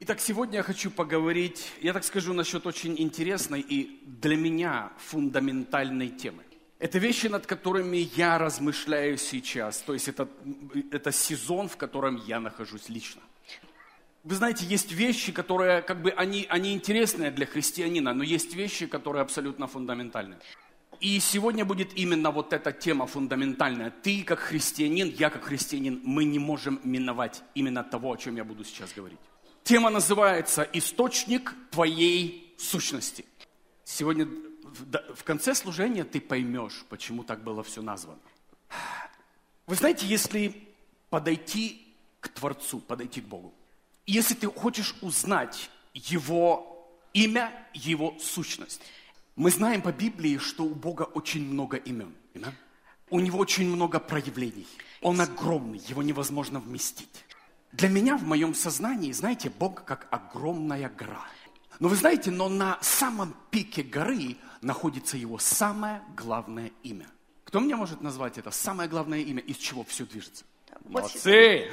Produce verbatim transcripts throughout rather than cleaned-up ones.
Итак, сегодня я хочу поговорить, я так скажу, насчет очень интересной и для меня фундаментальной темы. Это вещи, над которыми я размышляю сейчас, то есть это, это сезон, в котором я нахожусь лично. Вы знаете, есть вещи, которые, как бы, они, они интересные для христианина, но есть вещи, которые абсолютно фундаментальны. И сегодня будет именно вот эта тема фундаментальная. Ты как христианин, я как христианин, мы не можем миновать именно того, о чем я буду сейчас говорить. Тема называется «Источник твоей сущности». Сегодня в конце служения ты поймешь, почему так было все названо. Вы знаете, если подойти к Творцу, подойти к Богу, если ты хочешь узнать Его имя, Его сущность, мы знаем по Библии, что у Бога очень много имен. Amen? У Него очень много проявлений. Он огромный, Его невозможно вместить. Для меня в моем сознании, знаете, Бог как огромная гора. Но вы знаете, но на самом пике горы находится Его самое главное имя. Кто мне может назвать это самое главное имя, из чего все движется? Молодцы!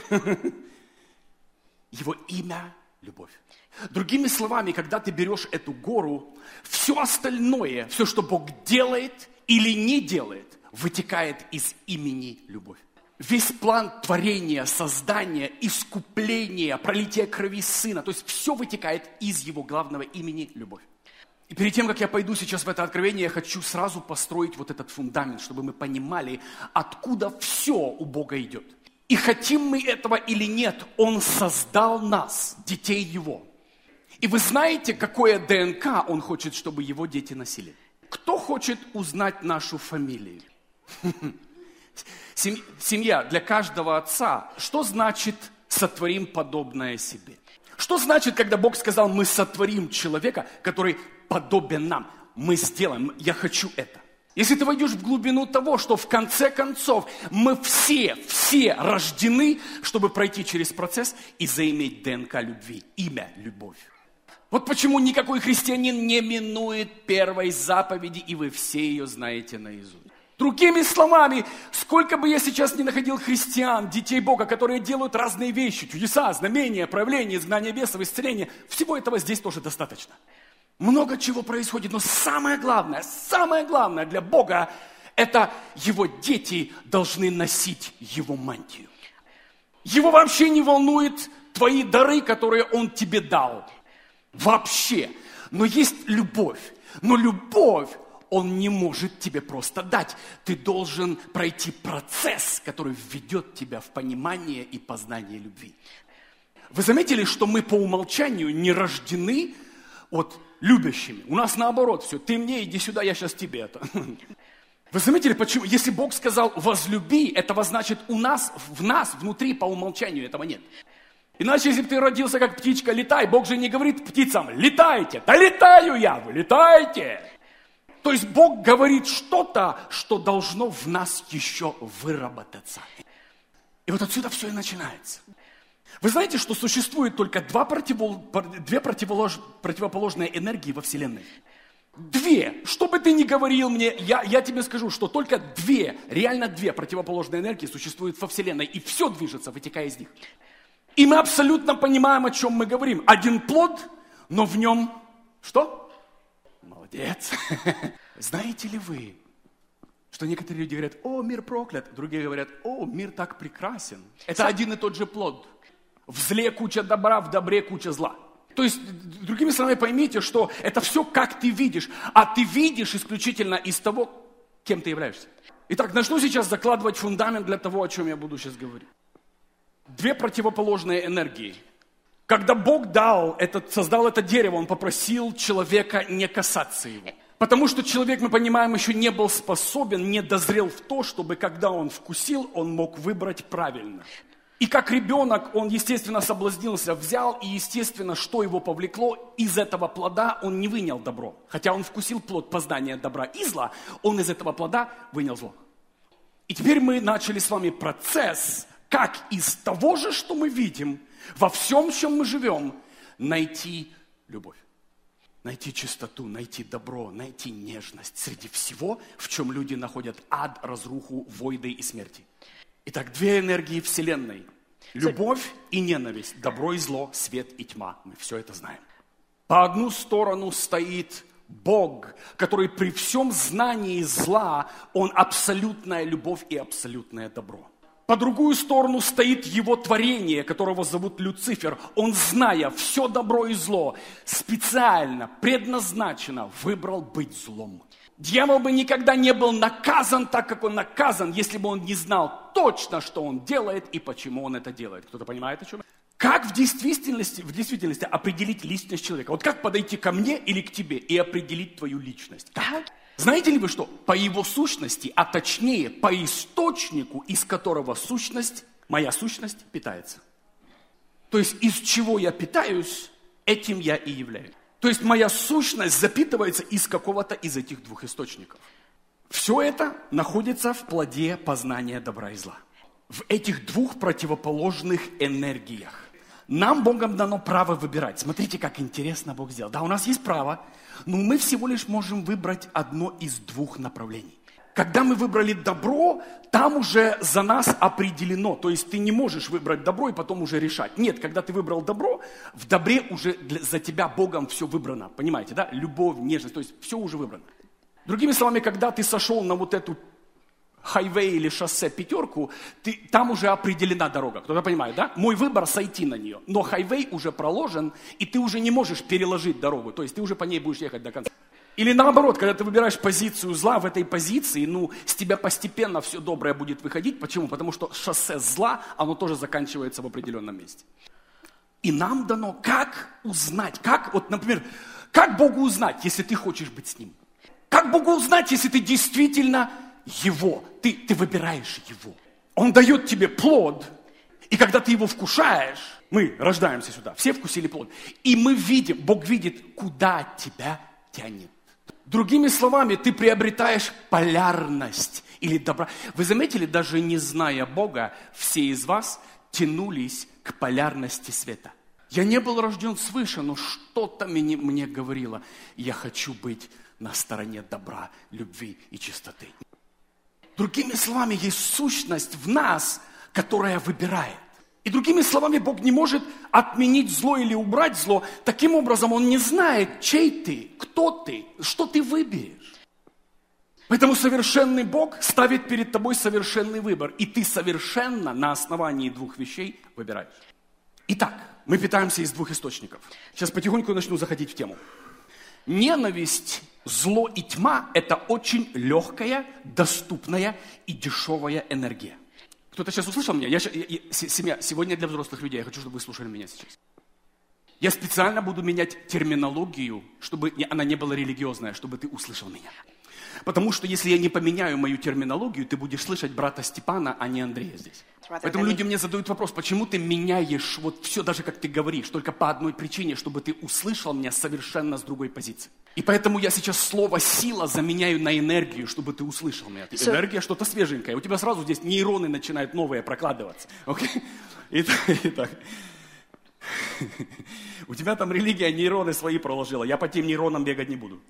Его имя – любовь. Другими словами, когда ты берешь эту гору, все остальное, все, что Бог делает или не делает, вытекает из имени любовь. Весь план творения, создания, искупления, пролития крови Сына, то есть все вытекает из Его главного имени любовь. И перед тем, как я пойду сейчас в это откровение, я хочу сразу построить вот этот фундамент, чтобы мы понимали, откуда все у Бога идет. И хотим мы этого или нет, Он создал нас, детей Его. И вы знаете, какое ДНК Он хочет, чтобы Его дети носили? Кто хочет узнать нашу фамилию? Семья для каждого отца. Что значит «сотворим подобное себе»? Что значит, когда Бог сказал, мы сотворим человека, который подобен нам? Мы сделаем, я хочу это. Если ты войдешь в глубину того, что в конце концов мы все, все рождены, чтобы пройти через процесс и заиметь ДНК любви, имя любовь. Вот почему никакой христианин не минует первой заповеди, и вы все ее знаете наизусть. Другими словами, сколько бы я сейчас не находил христиан, детей Бога, которые делают разные вещи, чудеса, знамения, проявления, изгнания бесов, исцеления, всего этого здесь тоже достаточно. Много чего происходит, но самое главное, самое главное для Бога, это Его дети должны носить Его мантию. Его вообще не волнует твои дары, которые Он тебе дал. Вообще. Но есть любовь. Но любовь Он не может тебе просто дать. Ты должен пройти процесс, который введет тебя в понимание и познание любви. Вы заметили, что мы по умолчанию не рождены вот любящими. У нас наоборот все. Ты мне, иди сюда, я сейчас тебе это. Вы заметили, почему? Если Бог сказал возлюби, этого значит у нас, в нас, внутри по умолчанию этого нет. Иначе, если бы ты родился как птичка, летай. Бог же не говорит птицам, летайте. Да летаю я, вы летайте. То есть Бог говорит что-то, что должно в нас еще выработаться. И вот отсюда все и начинается. Вы знаете, что существует только два противол... две противолож... противоположные энергии во Вселенной? Две. Что бы ты ни говорил мне, я, я тебе скажу, что только две, реально две противоположные энергии существуют во Вселенной. И все движется, вытекая из них. И мы абсолютно понимаем, о чем мы говорим. Один плод, но в нем что? Молодец. Знаете ли вы, что некоторые люди говорят, о, мир проклят, другие говорят, о, мир так прекрасен. Это один и тот же плод. В зле куча добра, в добре куча зла. То есть, другими словами, поймите, что это все как ты видишь, а ты видишь исключительно из того, кем ты являешься. Итак, начну сейчас закладывать фундамент для того, о чем я буду сейчас говорить. Две противоположные энергии. Когда Бог дал этот, создал это дерево, Он попросил человека не касаться его. Потому что человек, мы понимаем, еще не был способен, не дозрел в то, чтобы когда он вкусил, он мог выбрать правильно. И как ребенок, он, естественно, соблазнился, взял, и, естественно, что его повлекло, из этого плода он не вынял добро. Хотя он вкусил плод познания добра и зла, он из этого плода вынял зло. И теперь мы начали с вами процесс, как из того же, что мы видим, во всем, в чем мы живем, найти любовь. Найти чистоту, найти добро, найти нежность среди всего, в чем люди находят ад, разруху, войны и смерти. Итак, две энергии Вселенной. Любовь и ненависть, добро и зло, свет и тьма. Мы все это знаем. По одну сторону стоит Бог, который при всем знании зла, Он абсолютная любовь и абсолютное добро. По другую сторону стоит Его творение, которого зовут Люцифер. Он, зная все добро и зло, специально, предназначенно выбрал быть злом. Дьявол бы никогда не был наказан так, как он наказан, если бы он не знал точно, что он делает и почему он это делает. Кто-то понимает, о чем я? Как в действительности, в действительности определить личность человека? Вот как подойти ко мне или к тебе и определить твою личность? Как? Знаете ли вы что? По его сущности, а точнее по источнику, из которого сущность, моя сущность питается. То есть из чего я питаюсь, этим я и являюсь. То есть моя сущность запитывается из какого-то из этих двух источников. Все это находится в плоде познания добра и зла. В этих двух противоположных энергиях. Нам Богом дано право выбирать. Смотрите, как интересно Бог сделал. Да, у нас есть право, но мы всего лишь можем выбрать одно из двух направлений. Когда мы выбрали добро, там уже за нас определено. То есть ты не можешь выбрать добро и потом уже решать. Нет, когда ты выбрал добро, в добре уже для, за тебя Богом все выбрано. Понимаете, да? Любовь, нежность, то есть все уже выбрано. Другими словами, когда ты сошел на вот эту хайвей или шоссе пятерку, ты, там уже определена дорога. Кто-то понимает, да? Мой выбор сойти на нее. Но хайвей уже проложен, и ты уже не можешь переложить дорогу. То есть ты уже по ней будешь ехать до конца. Или наоборот, когда ты выбираешь позицию зла, в этой позиции, ну, с тебя постепенно все доброе будет выходить. Почему? Потому что шоссе зла, оно тоже заканчивается в определенном месте. И нам дано, как узнать, как, вот, например, как Богу узнать, если ты хочешь быть с Ним? Как Богу узнать, если ты действительно Его, ты, ты выбираешь Его? Он дает тебе плод, и когда ты его вкушаешь, мы рождаемся сюда, все вкусили плод, и мы видим, Бог видит, куда тебя тянет. Другими словами, ты приобретаешь полярность или добро. Вы заметили, даже не зная Бога, все из вас тянулись к полярности света. Я не был рожден свыше, но что-то мне, мне говорило, я хочу быть на стороне добра, любви и чистоты. Другими словами, есть сущность в нас, которая выбирает. И другими словами, Бог не может отменить зло или убрать зло. Таким образом, Он не знает, чей ты, кто ты, что ты выберешь. Поэтому совершенный Бог ставит перед тобой совершенный выбор. И ты совершенно на основании двух вещей выбираешь. Итак, мы питаемся из двух источников. Сейчас потихоньку начну заходить в тему. Ненависть, зло и тьма – это очень легкая, доступная и дешевая энергия. Кто-то сейчас услышал меня? Я, я, я, семья, сегодня для взрослых людей. Я хочу, чтобы вы слушали меня сейчас. Я специально буду менять терминологию, чтобы она не была религиозная, чтобы ты услышал меня. Потому что если я не поменяю мою терминологию, ты будешь слышать брата Степана, а не Андрея здесь. Поэтому люди мне задают вопрос, почему ты меняешь вот все, даже как ты говоришь, только по одной причине, чтобы ты услышал меня совершенно с другой позиции. И поэтому я сейчас слово «сила» заменяю на энергию, чтобы ты услышал меня. So... Энергия что-то свеженькое. У тебя сразу здесь нейроны начинают новые прокладываться. Okay? Итак, итак. У тебя там религия нейроны свои проложила. Я по тем нейронам бегать не буду.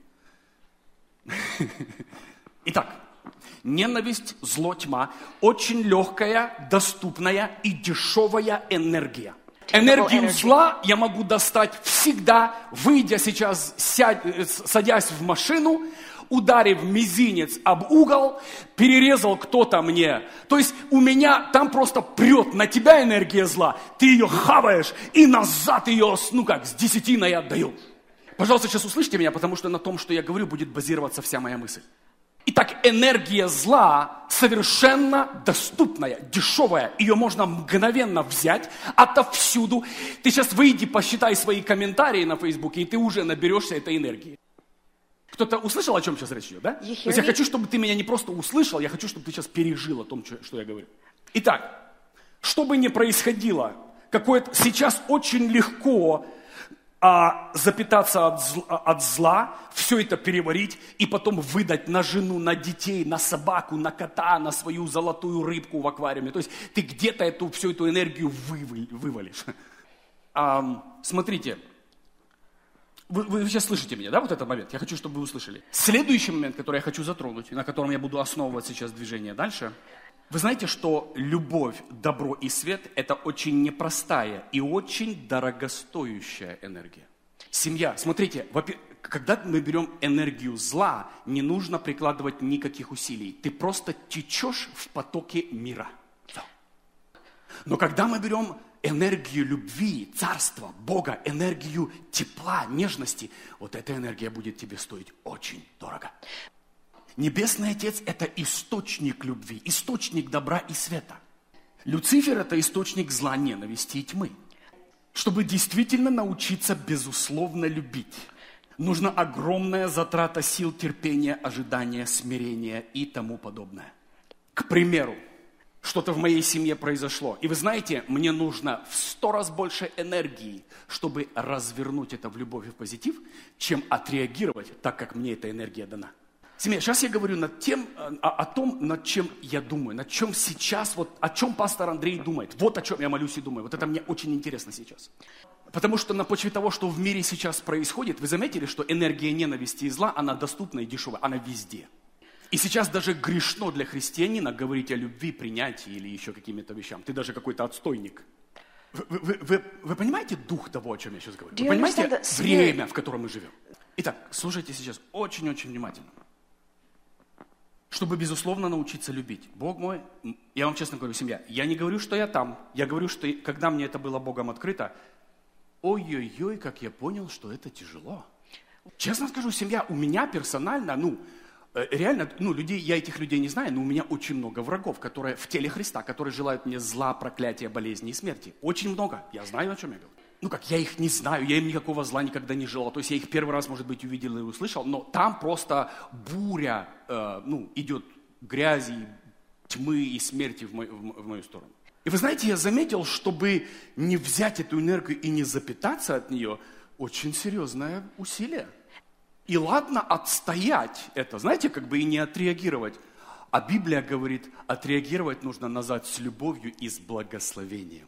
Итак, ненависть, зло, тьма – очень легкая, доступная и дешевая энергия. Энергию зла я могу достать всегда, выйдя сейчас, сядь, садясь в машину, ударив мизинец об угол, перерезал кто-то мне. То есть у меня там просто прет на тебя энергия зла, ты ее хаваешь и назад ее, ну как, с десятиной отдаешь. Пожалуйста, сейчас услышьте меня, потому что на том, что я говорю, будет базироваться вся моя мысль. Итак, энергия зла совершенно доступная, дешевая. Ее можно мгновенно взять отовсюду. Ты сейчас выйди, посчитай свои комментарии на Фейсбуке, и ты уже наберешься этой энергии. Кто-то услышал, о чем сейчас речь идет, да? То есть я хочу, чтобы ты меня не просто услышал, я хочу, чтобы ты сейчас пережил о том, что я говорю. Итак, что бы ни происходило, какое-то сейчас очень легко а, запитаться от зла, от зла, все это переварить и потом выдать на жену, на детей, на собаку, на кота, на свою золотую рыбку в аквариуме. То есть ты где-то эту, всю эту энергию вывалишь. А, смотрите, вы, вы сейчас слышите меня, да, вот этот момент? Я хочу, чтобы вы услышали. Следующий момент, который я хочу затронуть, на котором я буду основывать сейчас движение дальше, Вы знаете, что любовь, добро и свет – это очень непростая и очень дорогостоящая энергия. Семья, смотрите, когда мы берем энергию зла, не нужно прикладывать никаких усилий. Ты просто течешь в потоке мира. Но когда мы берем энергию любви, царства, Бога, энергию тепла, нежности, вот эта энергия будет тебе стоить очень дорого. Небесный Отец – это источник любви, источник добра и света. Люцифер – это источник зла, ненависти и тьмы. Чтобы действительно научиться безусловно любить, нужна огромная затрата сил, терпения, ожидания, смирения и тому подобное. К примеру, что-то в моей семье произошло. И вы знаете, мне нужно в сто раз больше энергии, чтобы развернуть это в любовь и в позитив, чем отреагировать так, как мне эта энергия дана. Семья, сейчас я говорю над тем, о, о том, над чем я думаю, над чем сейчас, вот о чем пастор Андрей думает. Вот о чем я молюсь и думаю. Вот это мне очень интересно сейчас. Потому что на почве того, что в мире сейчас происходит, вы заметили, что энергия ненависти и зла, она доступна и дешевая, она везде. И сейчас даже грешно для христианина говорить о любви, принятии или еще какими-то вещам. Ты даже какой-то отстойник. Вы, вы, вы, вы понимаете дух того, о чем я сейчас говорю? Вы понимаете время, в котором мы живем? Итак, слушайте сейчас очень-очень внимательно. Чтобы, безусловно, научиться любить. Бог мой, я вам честно говорю, семья, я не говорю, что я там. Я говорю, что когда мне это было Богом открыто, ой-ой-ой, как я понял, что это тяжело. Честно скажу, семья, у меня персонально, ну, реально, ну, людей, я этих людей не знаю, но у меня очень много врагов, которые в теле Христа, которые желают мне зла, проклятия, болезни и смерти. Очень много. Я знаю, о чем я говорю. Ну как, я их не знаю, я им никакого зла никогда не желал. То есть я их первый раз, может быть, увидел и услышал, но там просто буря, э, ну, идет грязи, тьмы и смерти в, мой, в мою сторону. И вы знаете, я заметил, чтобы не взять эту энергию и не запитаться от нее, очень серьезное усилие. И ладно отстоять это, знаете, как бы и не отреагировать. А Библия говорит, отреагировать нужно назад с любовью и с благословением.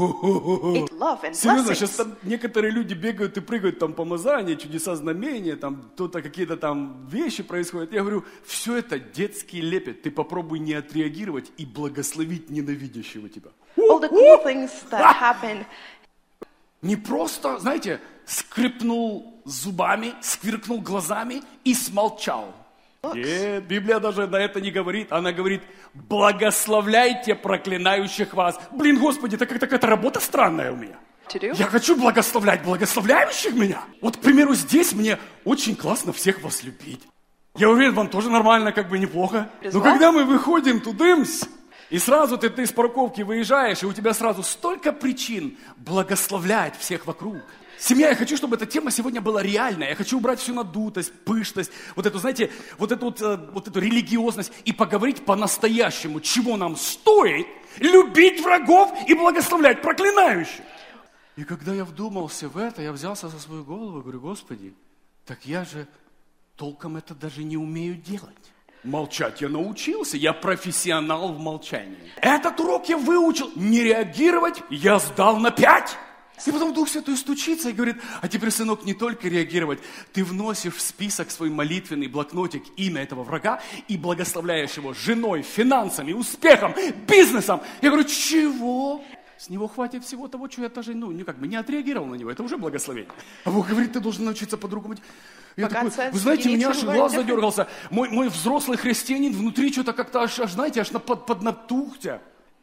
Серьезно, сейчас там некоторые люди бегают и прыгают, там помазания, чудеса, знамения, там кто-то какие-то там вещи происходят. Я говорю, все это детский лепет. Ты попробуй не отреагировать и благословить ненавидящего тебя. All the cool things that happen. Не просто, знаете, скрипнул зубами, сквиркнул глазами и смолчал. Нет, Библия даже на это не говорит. Она говорит, благословляйте проклинающих вас. Блин, Господи, это как такая работа странная у меня. Я хочу благословлять благословляющих меня. Вот, к примеру, здесь мне очень классно всех вас любить. Я уверен, вам тоже нормально, как бы неплохо. Но когда мы выходим тудымсь, и сразу ты, ты с парковки выезжаешь, и у тебя сразу столько причин благословлять всех вокруг. Семья, я хочу, чтобы эта тема сегодня была реальная. Я хочу убрать всю надутость, пышность, вот эту, знаете, вот эту, вот, вот эту религиозность и поговорить по-настоящему, чего нам стоит любить врагов и благословлять проклинающих. И когда я вдумался в это, я взялся за свою голову и говорю, Господи, так я же толком это даже не умею делать. Молчать я научился, я профессионал в молчании. Этот урок я выучил, не реагировать я сдал на пять. И потом Дух Святой стучится и говорит, а теперь, сынок, не только реагировать, ты вносишь в список свой молитвенный блокнотик имя этого врага и благословляешь его женой, финансами, успехом, бизнесом. Я говорю, чего? С него хватит всего того, что я даже, ну, не как бы не отреагировал на него, это уже благословение. А Бог говорит, ты должен научиться по-другому. Я такой, вы знаете, у меня аж глаз задергался. Мой, мой взрослый христианин внутри что-то как-то аж, аж знаете, аж под, поднатухся.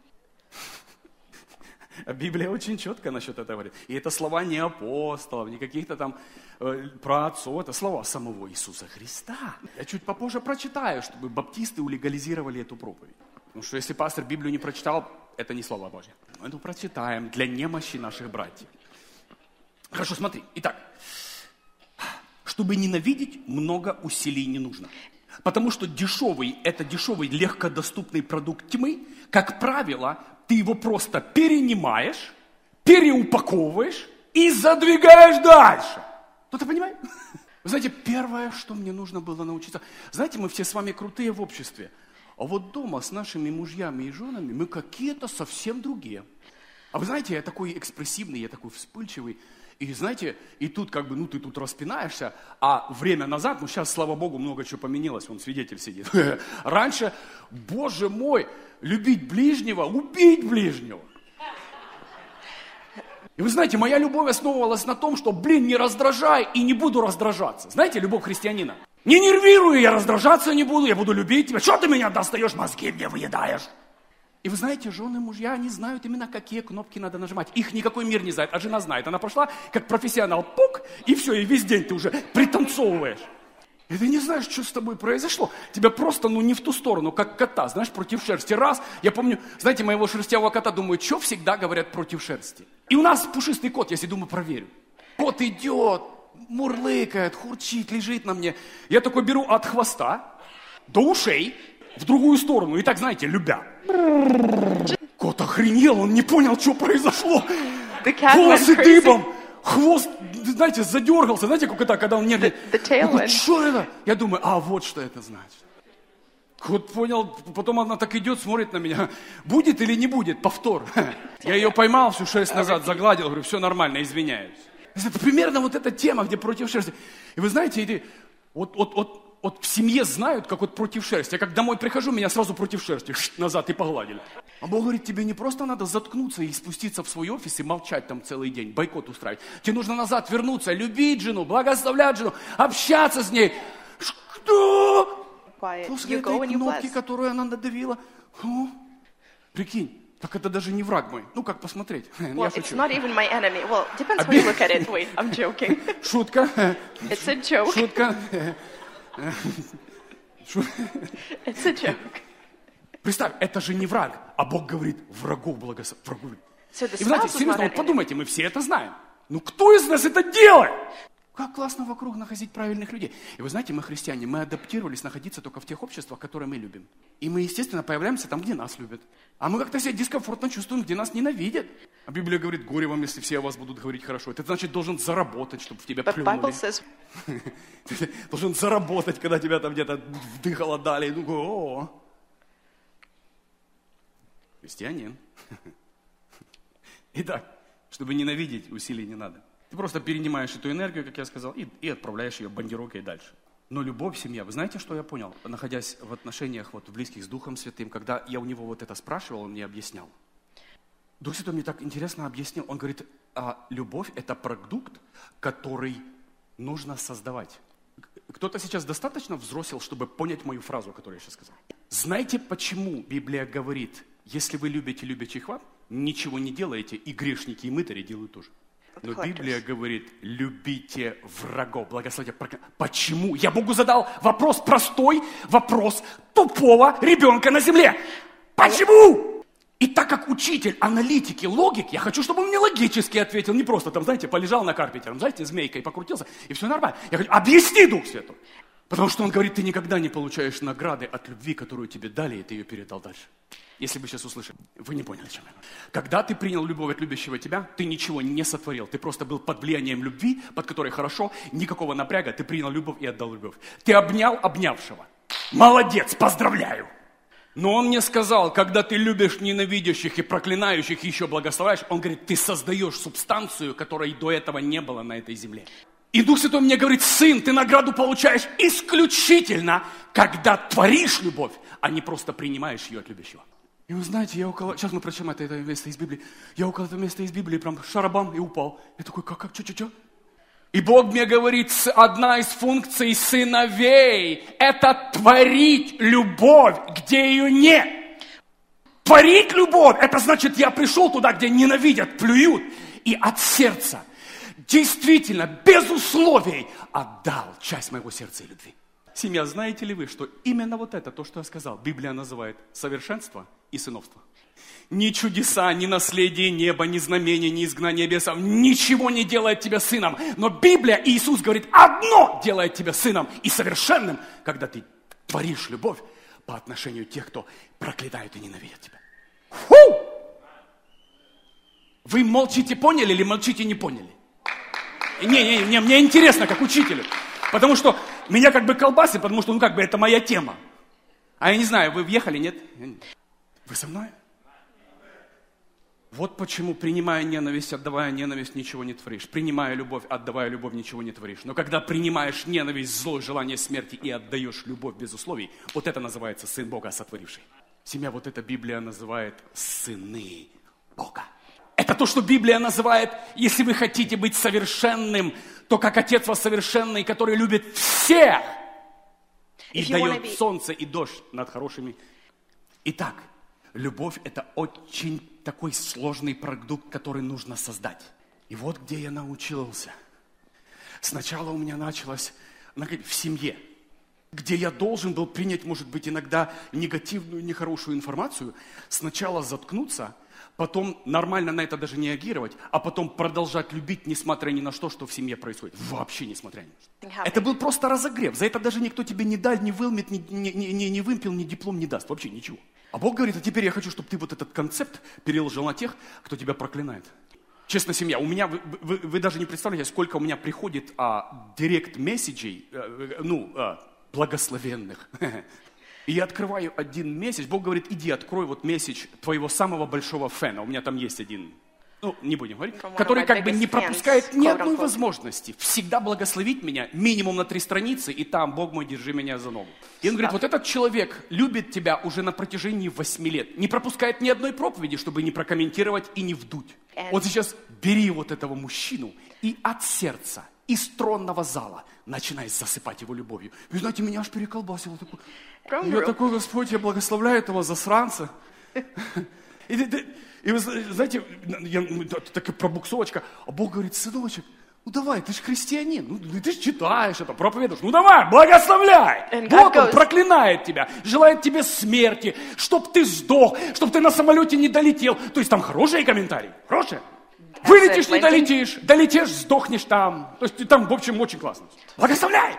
А Библия очень четко насчет этого говорит. И это слова не апостолов, не каких-то там э, праотцов, это слова самого Иисуса Христа. Я чуть попозже прочитаю, чтобы баптисты улегализировали эту проповедь. Потому что если пастор Библию не прочитал, это не слова Божьи. Мы это прочитаем для немощи наших братьев. Хорошо, смотри. Итак, чтобы ненавидеть, много усилий не нужно. Потому что дешевый, это дешевый, легкодоступный продукт тьмы, как правило, ты его просто перенимаешь, переупаковываешь и задвигаешь дальше. Кто-то понимает? Вы знаете, первое, что мне нужно было научиться, знаете, мы все с вами крутые в обществе, а вот дома с нашими мужьями и женами мы какие-то совсем другие. А вы знаете, я такой экспрессивный, я такой вспыльчивый, И знаете, и тут как бы, ну ты тут распинаешься, а время назад, ну сейчас, слава Богу, много чего поменялось, вон свидетель сидит. Раньше, Боже мой, любить ближнего, убить ближнего. И вы знаете, моя любовь основывалась на том, что, блин, не раздражай и не буду раздражаться. Знаете, любовь христианина. Не нервирую, я раздражаться не буду, я буду любить тебя. Что ты меня достаешь, мозги мне выедаешь? И вы знаете, жены, мужья, они знают именно, какие кнопки надо нажимать. Их никакой мир не знает, а жена знает. Она пошла, как профессионал, пук, и все, и весь день ты уже пританцовываешь. И ты не знаешь, что с тобой произошло. Тебя просто, ну, не в ту сторону, как кота, знаешь, против шерсти. Раз, я помню, знаете, моего шерстявого кота, думаю, что всегда говорят против шерсти. И у нас пушистый кот, я себе думаю, проверю. Кот идет, мурлыкает, хурчит, лежит на мне. Я такой беру от хвоста до ушей, в другую сторону, и так, знаете, любя. Кот охренел, он не понял, что произошло. Волосы дыбом, хвост, знаете, задергался. Знаете, как это, когда он нервный. Что это? Я думаю, а вот что это значит. Кот понял, потом она так идет, смотрит на меня. Будет или не будет? Повтор. Я ее поймал всю шерсть назад, загладил, говорю, все нормально, извиняюсь. Это примерно вот эта тема, где против шерсти. И вы знаете, и вот, вот, вот, вот в семье знают, как вот против шерсти. Я как домой прихожу, меня сразу против шерсти шт, назад и погладили. А Бог говорит, тебе не просто надо заткнуться и спуститься в свой офис и молчать там целый день, бойкот устраивать. Тебе нужно назад вернуться, любить жену, благословлять жену, общаться с ней. Что? После этой кнопки, которую она надавила. О, прикинь. Так это даже не враг мой. Ну, как посмотреть? Well, it's not even my enemy. Well, depends how you look at it. Wait, I'm joking. Шутка. It's a joke. Шутка. It's a joke. Представь, это же не враг, а Бог говорит, врагов благословит. So the И знаете, spouse is серьезно, not вот an подумайте, мы все это знаем. Ну, кто из нас это делает? Как классно вокруг находить правильных людей. И вы знаете, мы христиане, мы адаптировались находиться только в тех обществах, которые мы любим. И мы, естественно, появляемся там, где нас любят. А мы как-то себя дискомфортно чувствуем, где нас ненавидят. А Библия говорит, горе вам, если все о вас будут говорить хорошо. Это значит, должен заработать, чтобы в тебя But плюнули. Bible says, Ты должен заработать, когда тебя там где-то вдыхало дали. И думаю, о, христианин. Итак, чтобы ненавидеть, усилий не надо. Ты просто перенимаешь эту энергию, как я сказал, и, и отправляешь ее бандерокой дальше. Но любовь, семья, вы знаете, что я понял, находясь в отношениях вот, близких с Духом Святым, когда я у него вот это спрашивал, он мне объяснял. Дух Святой мне так интересно объяснил. Он говорит, а любовь – это продукт, который нужно создавать. Кто-то сейчас достаточно взрослел, чтобы понять мою фразу, которую я сейчас сказал. Знаете, почему Библия говорит, если вы любите любящих вам, ничего не делаете, и грешники, и мытари делают тоже. Но Библия говорит, любите врагов, благословите. Почему? Я Богу задал вопрос простой, вопрос тупого ребенка на земле. Почему? И так как учитель аналитики, логик, я хочу, чтобы он мне логически ответил, не просто там, знаете, полежал на карпете, знаете, змейкой покрутился, и все нормально. Я хочу, объясни, Дух Святой. Потому что он говорит, ты никогда не получаешь награды от любви, которую тебе дали, и ты ее передал дальше. Если вы сейчас услышали, вы не поняли, чем я. Когда ты принял любовь от любящего тебя, ты ничего не сотворил. Ты просто был под влиянием любви, под которой хорошо, никакого напряга, ты принял любовь и отдал любовь. Ты обнял обнявшего. Молодец, поздравляю. Но он мне сказал, когда ты любишь ненавидящих и проклинающих, еще благословляешь, он говорит, ты создаешь субстанцию, которой до этого не было на этой земле. И Дух Святой мне говорит, сын, ты награду получаешь исключительно, когда творишь любовь, а не просто принимаешь ее от любящего. И вы знаете, я около... Сейчас мы прочтем это, это место из Библии. Я около этого места из Библии прям шарабам и упал. Я такой, как, как, что, что, что? И Бог мне говорит, одна из функций сыновей – это творить любовь, где ее нет. Творить любовь – это значит, я пришел туда, где ненавидят, плюют, и от сердца действительно, без условий, отдал часть моего сердца и любви. Семья, знаете ли вы, что именно вот это, то, что я сказал, Библия называет совершенство и сыновство. Ни чудеса, ни наследие неба, ни знамения, ни изгнание бесов, ничего не делает тебя сыном. Но Библия и Иисус говорит, одно делает тебя сыном и совершенным, когда ты творишь любовь по отношению к тех, кто проклинают и ненавидят тебя. Фу! Вы молчите, поняли или молчите, не поняли? Не, не, не, мне интересно, как учителю. Потому что меня как бы колбасит, потому что, ну, как бы, это моя тема. А я не знаю, вы въехали, нет? Вы со мной? Вот почему, принимая ненависть, отдавая ненависть, ничего не творишь. Принимая любовь, отдавая любовь, ничего не творишь. Но когда принимаешь ненависть, злое желание смерти и отдаешь любовь без условий, вот это называется Сын Бога сотворивший. Семья, вот это Библия называет сыны Бога. Это то, что Библия называет, если вы хотите быть совершенным, то как Отец вас совершенный, который любит всех и дает be... солнце и дождь над хорошими. Итак, любовь – это очень такой сложный продукт, который нужно создать. И вот где я научился. Сначала у меня началось в семье, где я должен был принять, может быть, иногда негативную, нехорошую информацию, сначала заткнуться, потом нормально на это даже не реагировать, а потом продолжать любить, несмотря ни на что, что в семье происходит. Вообще несмотря ни на что. Это был просто разогрев. За это даже никто тебе не дал, не вылмет, не, не, не, не вымпел, ни диплом не даст. Вообще ничего. А Бог говорит, а теперь я хочу, чтобы ты вот этот концепт переложил на тех, кто тебя проклинает. Честно, семья, у меня, вы, вы, вы даже не представляете, сколько у меня приходит а, директ-месседжей, а, ну, а, благословенных. И я открываю один месседж, Бог говорит, иди открой вот месседж твоего самого большого фэна. У меня там есть один, ну, не будем говорить, который как бы не пропускает ни одной возможности всегда благословить меня минимум на три страницы, и там, Бог мой, держи меня за ногу. И он говорит, вот этот человек любит тебя уже на протяжении восьми лет, не пропускает ни одной проповеди, чтобы не прокомментировать и не вдуть. Вот сейчас бери вот этого мужчину и от сердца, из тронного зала начинай засыпать его любовью. Вы знаете, меня аж переколбасило. Я такой, Господь, я благословляю этого засранца. И, и, и вы знаете, я, такая пробуксовочка, а Бог говорит, сыночек, ну давай, ты же христианин, ну ты же читаешь это, проповедуешь, ну давай, благословляй. Вот он проклинает тебя, желает тебе смерти, чтоб ты сдох, чтоб ты на самолете не долетел. То есть там хорошие комментарии, хорошие. Вылетишь, не долетишь, долетишь, сдохнешь там. То есть там, в общем, очень классно. Благословляй!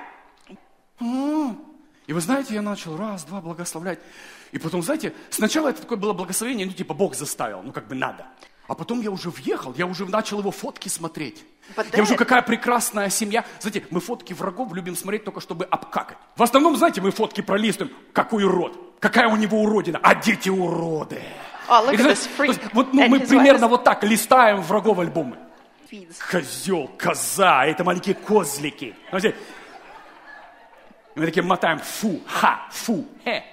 И вы знаете, я начал раз, два благословлять. И потом, знаете, сначала это такое было благословение, ну типа Бог заставил, ну как бы надо. А потом я уже въехал, я уже начал его фотки смотреть. That... Я уже, какая прекрасная семья. Знаете, мы фотки врагов любим смотреть только, чтобы обкакать. В основном, знаете, мы фотки пролистываем. Какой урод, какая у него уродина, а дети уроды. Oh, look и, at this freak. Вот ну, мы примерно вот так листаем врагов альбомы. Козел, коза, это маленькие козлики. Смотрите. Мы такие мотаем фу, ха, фу, хе.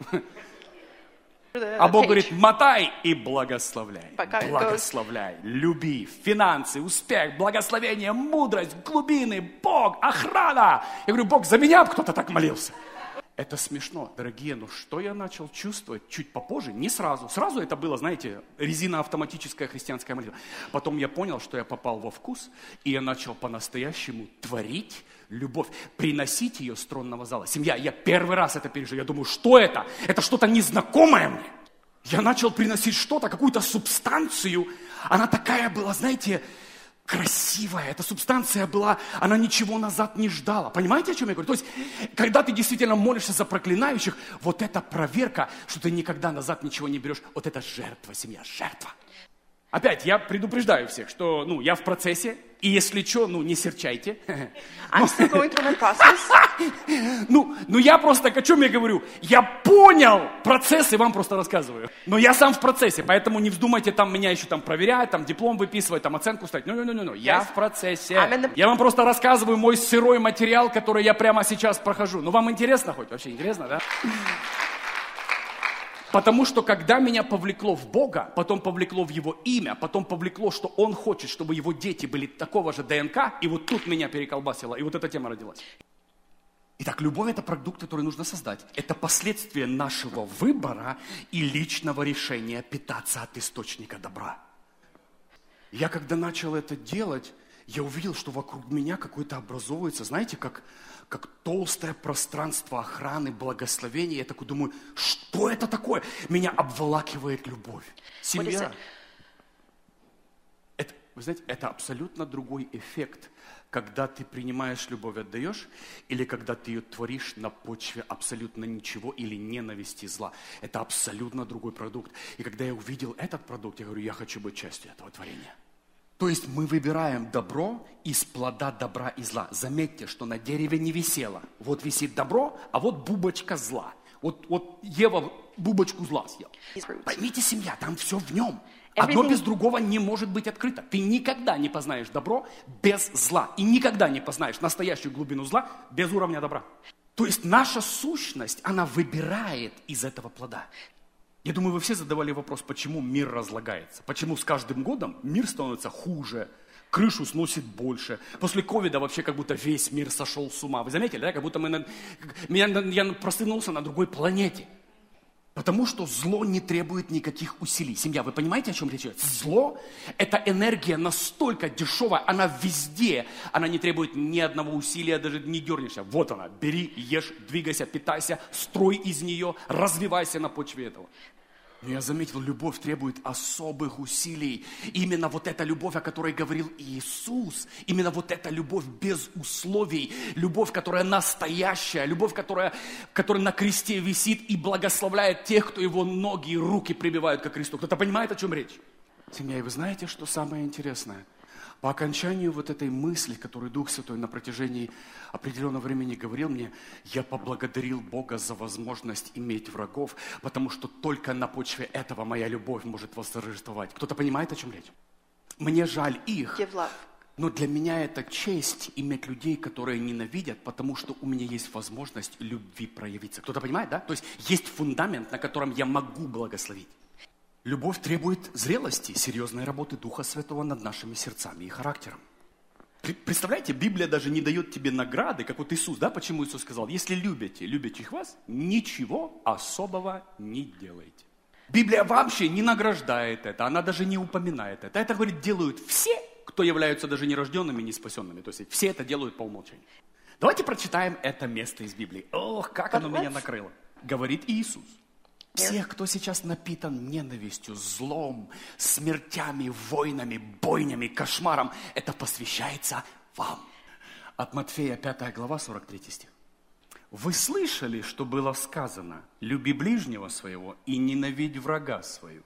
А Бог говорит, мотай и благословляй. Благословляй, люби, финансы, успех, благословение, мудрость, глубины, Бог, охрана. Я говорю, Бог, за меня кто-то так молился. Это смешно, дорогие, но что я начал чувствовать чуть попозже, не сразу. Сразу это было, знаете, резиноавтоматическая христианская молитва. Потом я понял, что я попал во вкус, и я начал по-настоящему творить любовь, приносить ее с тронного зала. Семья, я первый раз это пережил. Я думаю, что это? Это что-то незнакомое мне. Я начал приносить что-то, какую-то субстанцию. Она такая была, знаете, красивая. Эта субстанция была, она ничего назад не ждала. Понимаете, о чем я говорю? То есть, когда ты действительно молишься за проклинающих, вот эта проверка, что ты никогда назад ничего не берешь, вот это жертва, семья, жертва. Опять, я предупреждаю всех, что, ну, я в процессе, и если что, ну, не серчайте. I'm still going through my process. Ну, ну, я просто, о чем я говорю? Я понял процесс и вам просто рассказываю. Но я сам в процессе, поэтому не вздумайте там меня еще там проверять, там диплом выписывать, там оценку ставить. Ну-ну-ну, я в процессе. The... Я вам просто рассказываю мой сырой материал, который я прямо сейчас прохожу. Ну, вам интересно хоть? Вообще интересно, да? Потому что когда меня повлекло в Бога, потом повлекло в Его имя, потом повлекло, что Он хочет, чтобы Его дети были такого же ДНК, и вот тут меня переколбасило, и вот эта тема родилась. Итак, любовь – это продукт, который нужно создать. Это последствие нашего выбора и личного решения питаться от источника добра. Я когда начал это делать, я увидел, что вокруг меня какое-то образовывается, знаете, как, как толстое пространство охраны, благословения. Я такой думаю, что это такое? Меня обволакивает любовь. Семья. Это, вы знаете, это абсолютно другой эффект, когда ты принимаешь любовь, отдаешь, или когда ты ее творишь на почве абсолютно ничего или ненависти, зла. Это абсолютно другой продукт. И когда я увидел этот продукт, я говорю, я хочу быть частью этого творения. То есть мы выбираем добро из плода добра и зла. Заметьте, что на дереве не висело. Вот висит добро, а вот бубочка зла. Вот, вот Ева бубочку зла съел. Fruit. Поймите, семья, там все в нем. Одно Everything- без другого не может быть открыто. Ты никогда не познаешь добро без зла. И никогда не познаешь настоящую глубину зла без уровня добра. То есть наша сущность, она выбирает из этого плода. Я думаю, вы все задавали вопрос, почему мир разлагается. Почему с каждым годом мир становится хуже, крышу сносит больше. После ковида вообще как будто весь мир сошел с ума. Вы заметили, да? Как будто мы на... Меня... я проснулся на другой планете. Потому что зло не требует никаких усилий. Семья, вы понимаете, о чем речь идет? Зло – это энергия настолько дешевая, она везде. Она не требует ни одного усилия, даже не дернешься. Вот она, бери, ешь, двигайся, питайся, строй из нее, развивайся на почве этого. Но я заметил, любовь требует особых усилий. Именно вот эта любовь, о которой говорил Иисус, именно вот эта любовь без условий, любовь, которая настоящая, любовь, которая, которая на кресте висит и благословляет тех, кто его ноги и руки прибивают ко кресту. Кто-то понимает, о чем речь? Семья, и вы знаете, что самое интересное? По окончанию вот этой мысли, которую Дух Святой на протяжении определенного времени говорил мне, я поблагодарил Бога за возможность иметь врагов, потому что только на почве этого моя любовь может восторжествовать. Кто-то понимает, о чем речь? Мне жаль их, Give love. но для меня это честь иметь людей, которые ненавидят, потому что у меня есть возможность любви проявиться. Кто-то понимает, да? То есть есть фундамент, на котором я могу благословить. Любовь требует зрелости, серьезной работы Духа Святого над нашими сердцами и характером. Представляете, Библия даже не дает тебе награды, как вот Иисус, да, почему Иисус сказал, если любите, любящих вас, ничего особого не делайте. Библия вообще не награждает это, она даже не упоминает это. Это, говорит, делают все, кто являются даже нерожденными, не спасенными. То есть все это делают по умолчанию. Давайте прочитаем это место из Библии. Ох, как оно меня накрыло. Говорит Иисус. Всех, кто сейчас напитан ненавистью, злом, смертями, войнами, бойнями, кошмаром, это посвящается вам. От Матфея пятая глава, сорок третий стих. Вы слышали, что было сказано, люби ближнего своего и ненавидь врага своего.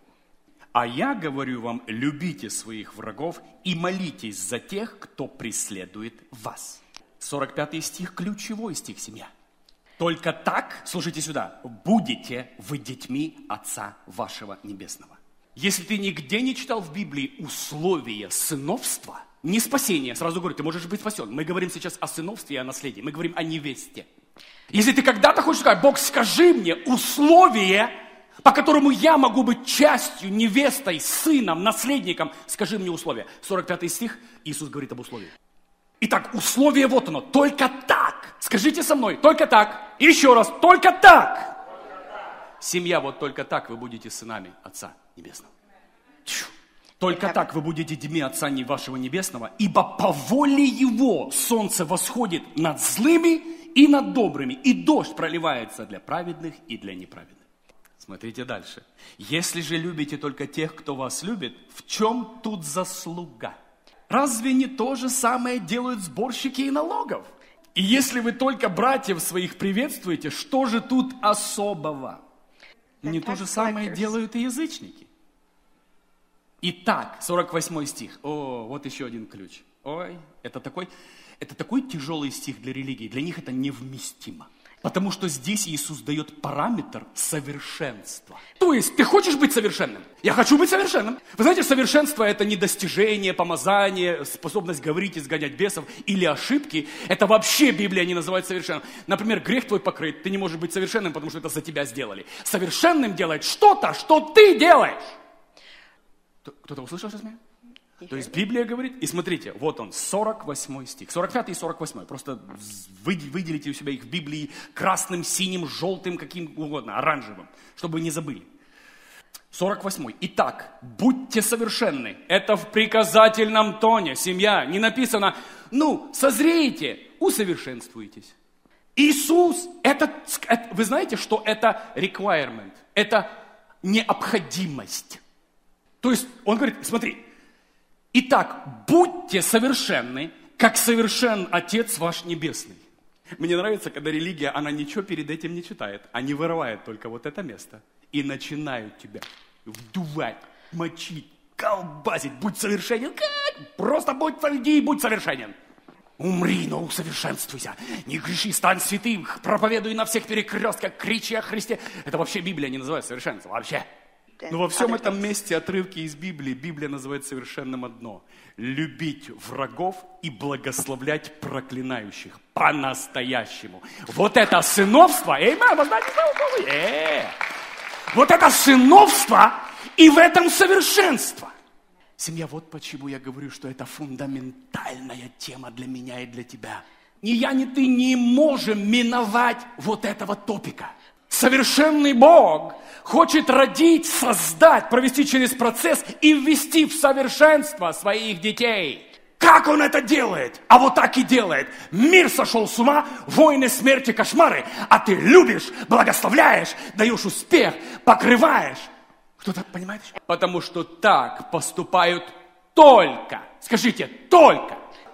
А я говорю вам, любите своих врагов и молитесь за тех, кто преследует вас. сорок пятый стих, ключевой стих, семья. Только так, слушайте сюда, будете вы детьми Отца вашего Небесного. Если ты нигде не читал в Библии условия сыновства, не спасения, сразу говорю, ты можешь быть спасен. Мы говорим сейчас о сыновстве и о наследии, мы говорим о невесте. Если ты когда-то хочешь сказать, Бог, скажи мне условия, по которому я могу быть частью, невестой, сыном, наследником, скажи мне условия. сорок пятый стих, Иисус говорит об условиях. Итак, условие вот оно, только так. Скажите со мной, только так. И еще раз, только так. Только так. Семья, вот только так вы будете сынами Отца Небесного. Чу. Только yeah. так вы будете детьми Отца вашего Небесного, ибо по воле Его солнце восходит над злыми и над добрыми, и дождь проливается для праведных и для неправедных. Смотрите дальше. Если же любите только тех, кто вас любит, в чем тут заслуга? Разве не то же самое делают сборщики и налогов? И если вы только братьев своих приветствуете, что же тут особого? Не то же самое делают и язычники. Итак, сорок восьмой стих. О, вот еще один ключ. Ой, это такой, это такой тяжелый стих для религии. Для них это невместимо. Потому что здесь Иисус дает параметр совершенства. То есть, ты хочешь быть совершенным? Я хочу быть совершенным. Вы знаете, совершенство – это не достижение, помазание, способность говорить, изгонять бесов или ошибки. Это вообще Библия не называет совершенным. Например, грех твой покрыт, ты не можешь быть совершенным, потому что это за тебя сделали. Совершенным делает что-то, что ты делаешь. Кто-то услышал сейчас меня? То есть Библия говорит, и смотрите, вот он, сорок восьмой стих, сорок пятый и сорок восьмой, просто выделите у себя их в Библии красным, синим, желтым, каким угодно, оранжевым, чтобы вы не забыли. сорок восьмой. Итак, будьте совершенны. Это в приказательном тоне, семья, не написано, ну, созреете, усовершенствуйтесь. Иисус, это, вы знаете, что это requirement, это необходимость. То есть он говорит, смотри, итак, будьте совершенны, как совершен Отец ваш Небесный. Мне нравится, когда религия, она ничего перед этим не читает. Они вырывают только вот это место и начинают тебя вдувать, мочить, колбасить. Будь совершенен. Как? Просто будь, иди и будь совершенен. Умри, но усовершенствуйся. Не греши, стань святым, проповедуй на всех перекрестках, кричи о Христе. Это вообще Библия не называет совершенством, вообще. Но во всем этом месте отрывки из Библии, Библия называет совершенным одно. Любить врагов и благословлять проклинающих по-настоящему. Вот это сыновство, эй, мама, знаете, слава Богу, э, вот это сыновство и в этом совершенство. Семья, вот почему я говорю, что это фундаментальная тема для меня и для тебя. Ни я, ни ты не можем миновать вот этого топика. Совершенный Бог хочет родить, создать, провести через процесс и ввести в совершенство своих детей. Как Он это делает? А вот так и делает. Мир сошел с ума, войны, смерти, кошмары. А ты любишь, благословляешь, даешь успех, покрываешь. Кто-то понимает? Потому что так поступают только, скажите, только.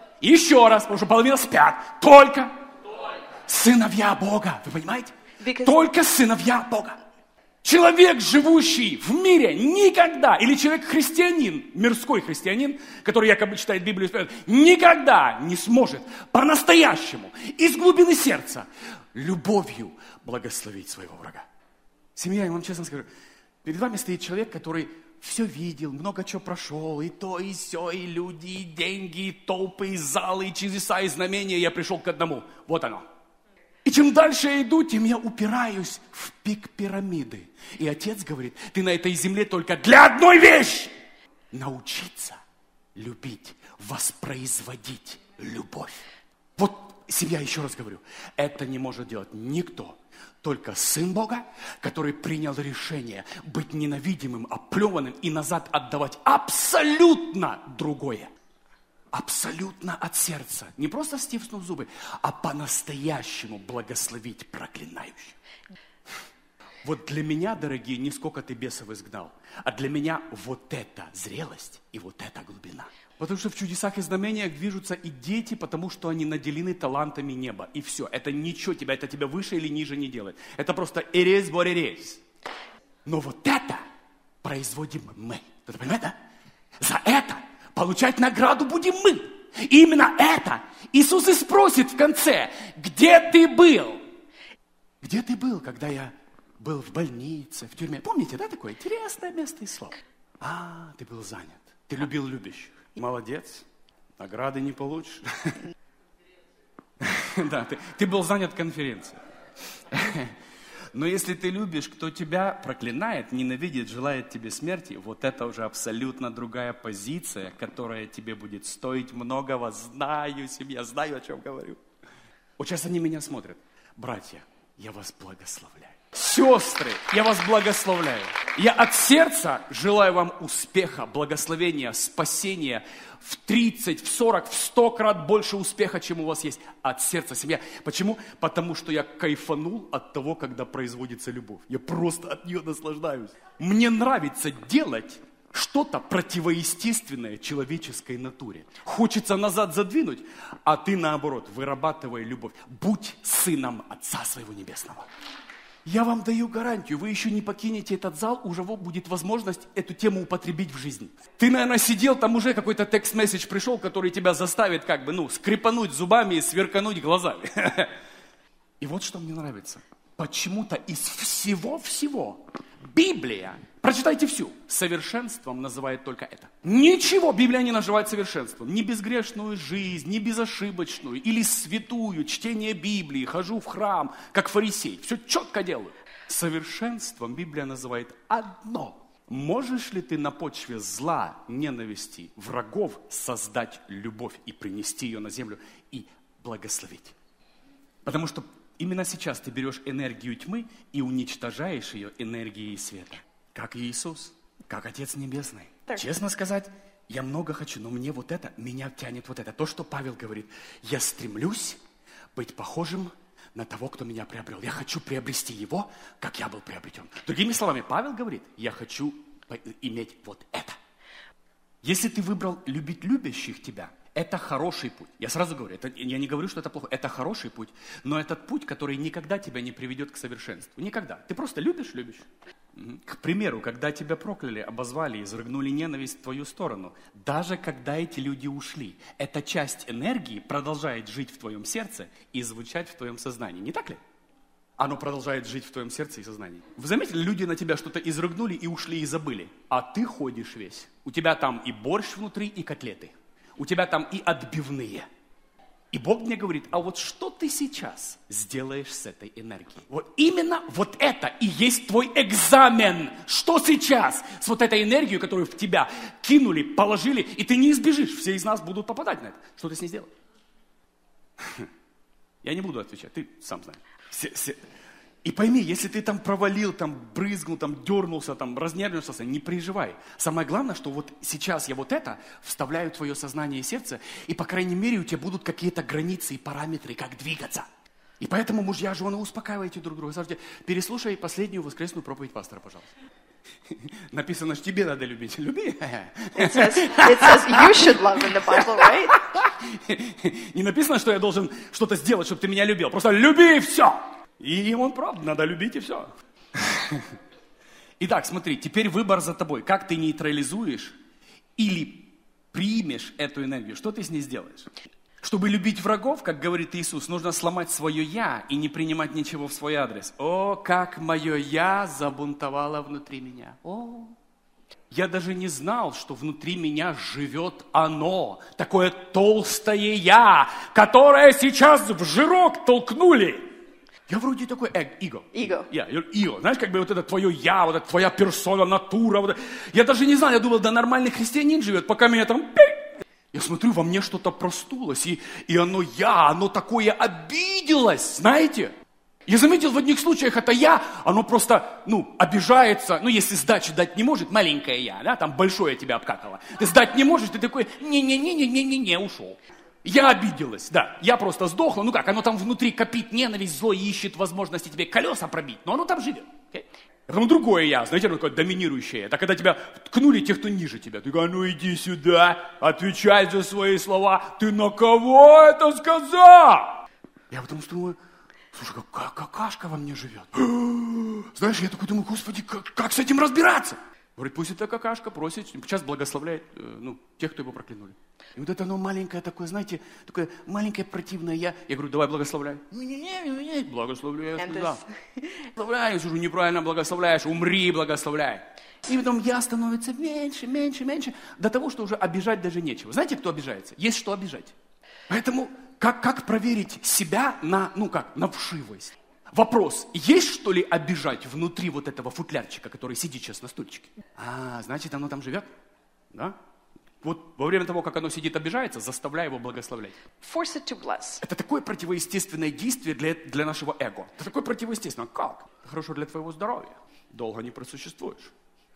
Еще раз, потому что половина спят. Только, только. Сыновья Бога. Вы понимаете? Because... Только сыновья Бога. Человек, живущий в мире, никогда, или человек-христианин, мирской христианин, который якобы читает Библию, никогда не сможет по-настоящему, из глубины сердца, любовью благословить своего врага. Семья, я вам честно скажу, перед вами стоит человек, который все видел, много чего прошел, и то, и сё, и люди, и деньги, и толпы, и залы, и чудеса, и знамения. Я пришел к одному. Вот оно. И чем дальше я иду, тем я упираюсь в пик пирамиды. И Отец говорит, ты на этой земле только для одной вещи. Научиться любить, воспроизводить любовь. Вот, семья, еще раз говорю, это не может делать никто. Только Сын Бога, который принял решение быть ненавидимым, оплеванным и назад отдавать абсолютно другое. Абсолютно от сердца. Не просто стиснув зубы, а по-настоящему благословить проклинающих. Вот для меня, дорогие, не сколько ты бесов изгнал, а для меня вот эта зрелость и вот эта глубина. Потому что в чудесах и знамениях движутся и дети, потому что они наделены талантами неба. И все. Это ничего тебя, это тебя выше или ниже не делает. Это просто эрез боререз. Но вот это производим мы. Ты понимаешь, да? За это получать награду будем мы. И именно это Иисус и спросит в конце, где ты был? Где ты был, когда я был в больнице, в тюрьме? Помните, да, такое интересное место и слово? А, ты был занят. Ты любил любящих. Молодец. Награды не получишь. Да, ты, ты был занят конференцией. Но если ты любишь, кто тебя проклинает, ненавидит, желает тебе смерти, вот это уже абсолютно другая позиция, которая тебе будет стоить многого. Знаю семья, знаю, о чем говорю. Вот сейчас они меня смотрят. Братья, я вас благословляю. Сестры, я вас благословляю. Я от сердца желаю вам успеха, благословения, спасения в тридцать, в сорок, в сто крат больше успеха, чем у вас есть. От сердца, семья. Почему? Потому что я кайфанул от того, когда производится любовь. Я просто от нее наслаждаюсь. Мне нравится делать что-то противоестественное человеческой натуре. Хочется назад задвинуть, а ты наоборот, вырабатывай любовь. Будь сыном Отца своего Небесного. Я вам даю гарантию, вы еще не покинете этот зал, уже будет возможность эту тему употребить в жизни. Ты, наверное, сидел, там уже какой-то текст-месседж пришел, который тебя заставит как бы, ну, скрипануть зубами и сверкануть глазами. И вот что мне нравится. Почему-то из всего-всего Библия, прочитайте всю, совершенством называет только это. Ничего Библия не называет совершенством. Ни безгрешную жизнь, ни безошибочную, или святую, чтение Библии, хожу в храм, как фарисей. Все четко делаю. Совершенством Библия называет одно. Можешь ли ты на почве зла, ненависти, врагов создать любовь и принести ее на землю и благословить? Потому что именно сейчас ты берешь энергию тьмы и уничтожаешь ее энергией света. Как Иисус, как Отец Небесный. Так. Честно сказать, я много хочу, но мне вот это, меня тянет вот это. То, что Павел говорит, я стремлюсь быть похожим на того, кто меня приобрел. Я хочу приобрести его, как я был приобретен. Другими словами, Павел говорит, я хочу иметь вот это. Если ты выбрал любить любящих тебя, это хороший путь. Я сразу говорю, это, я не говорю, что это плохо. Это хороший путь, но этот путь, который никогда тебя не приведет к совершенству. Никогда. Ты просто любишь, любишь. К примеру, когда тебя прокляли, обозвали, изрыгнули ненависть в твою сторону, даже когда эти люди ушли, эта часть энергии продолжает жить в твоем сердце и звучать в твоем сознании. Не так ли? Оно продолжает жить в твоем сердце и сознании. Вы заметили, люди на тебя что-то изрыгнули и ушли и забыли, а ты ходишь весь. У тебя там и борщ внутри, и котлеты. У тебя там и отбивные. И Бог мне говорит, а вот что ты сейчас сделаешь с этой энергией? Вот именно вот это и есть твой экзамен. Что сейчас с вот этой энергией, которую в тебя кинули, положили, и ты не избежишь. Все из нас будут попадать на это. Что ты с ней сделал? Я не буду отвечать, ты сам знаешь. Все, все. И пойми, если ты там провалил, там брызгнул, там дернулся, там разнервничался, не переживай. Самое главное, что вот сейчас я вот это вставляю в твое сознание и сердце, и, по крайней мере, у тебя будут какие-то границы и параметры, как двигаться. И поэтому мужья, жены, успокаивайте друг друга. Скажите, переслушай последнюю воскресную проповедь пастора, пожалуйста. Написано, что тебе надо любить. Люби. It says, it says you should love in the Bible, right? Не написано, что я должен что-то сделать, чтобы ты меня любил. Просто люби и все. И он прав, надо любить и все. Итак, смотри, теперь выбор за тобой. Как ты нейтрализуешь или примешь эту энергию? Что ты с ней сделаешь? Чтобы любить врагов, как говорит Иисус, нужно сломать свое «я» и не принимать ничего в свой адрес. О, как мое «я» забунтовало внутри меня. О, я даже не знал, что внутри меня живет оно, такое толстое «я», которое сейчас в жирок толкнули. Я вроде такой эго. Эго. Эго. Я, эго. Знаешь, как бы вот это твое «я», вот это твоя персона, натура. Вот это. Я даже не знал, я думал, да нормальный христианин живет, пока меня там... Я смотрю, во мне что-то простулось, и, и оно «я», оно такое обиделось, знаете? Я заметил, в одних случаях это «я», оно просто, ну, обижается, ну, если сдачи дать не может, маленькое «я», да, там большое тебя обкакало. Ты сдать не можешь, ты такой «не-не-не-не-не-не-не», ушел. Я обиделась, да, я просто сдохла, ну как, оно там внутри копит ненависть, зло и ищет возможности тебе колеса пробить, но оно там живет, okay? Потом другое «я», знаете, оно такое доминирующее, это когда тебя ткнули те, кто ниже тебя, ты говоришь, ну иди сюда, отвечай за свои слова, ты на кого это сказал? Я потом думаю, слушай, какая какашка во мне живет. Знаешь, я такой думаю, Господи, как, как с этим разбираться? Говорит, пусть эта какашка просит, сейчас благословляет ну, тех, кто его проклянули. И вот это оно маленькое такое, знаете, такое маленькое противное «я». Я говорю, давай благословляй. Не-не-не, благословляй, я сказал. Благословляй, я скажу, неправильно благословляешь, умри, благословляй. И потом «я» становится меньше, меньше, меньше, до того, что уже обижать даже нечего. Знаете, кто обижается? Есть что обижать. Поэтому как, как проверить себя на, ну как, на вшивость? Вопрос, есть что ли обижать внутри вот этого футлярчика, который сидит сейчас на стульчике? А, значит, оно там живет? Да? Вот во время того, как оно сидит, обижается, заставляй его благословлять. Force it to bless. Это такое противоестественное действие для, для нашего эго. Это такое противоестественное. Как? Это хорошо для твоего здоровья. Долго не просуществуешь.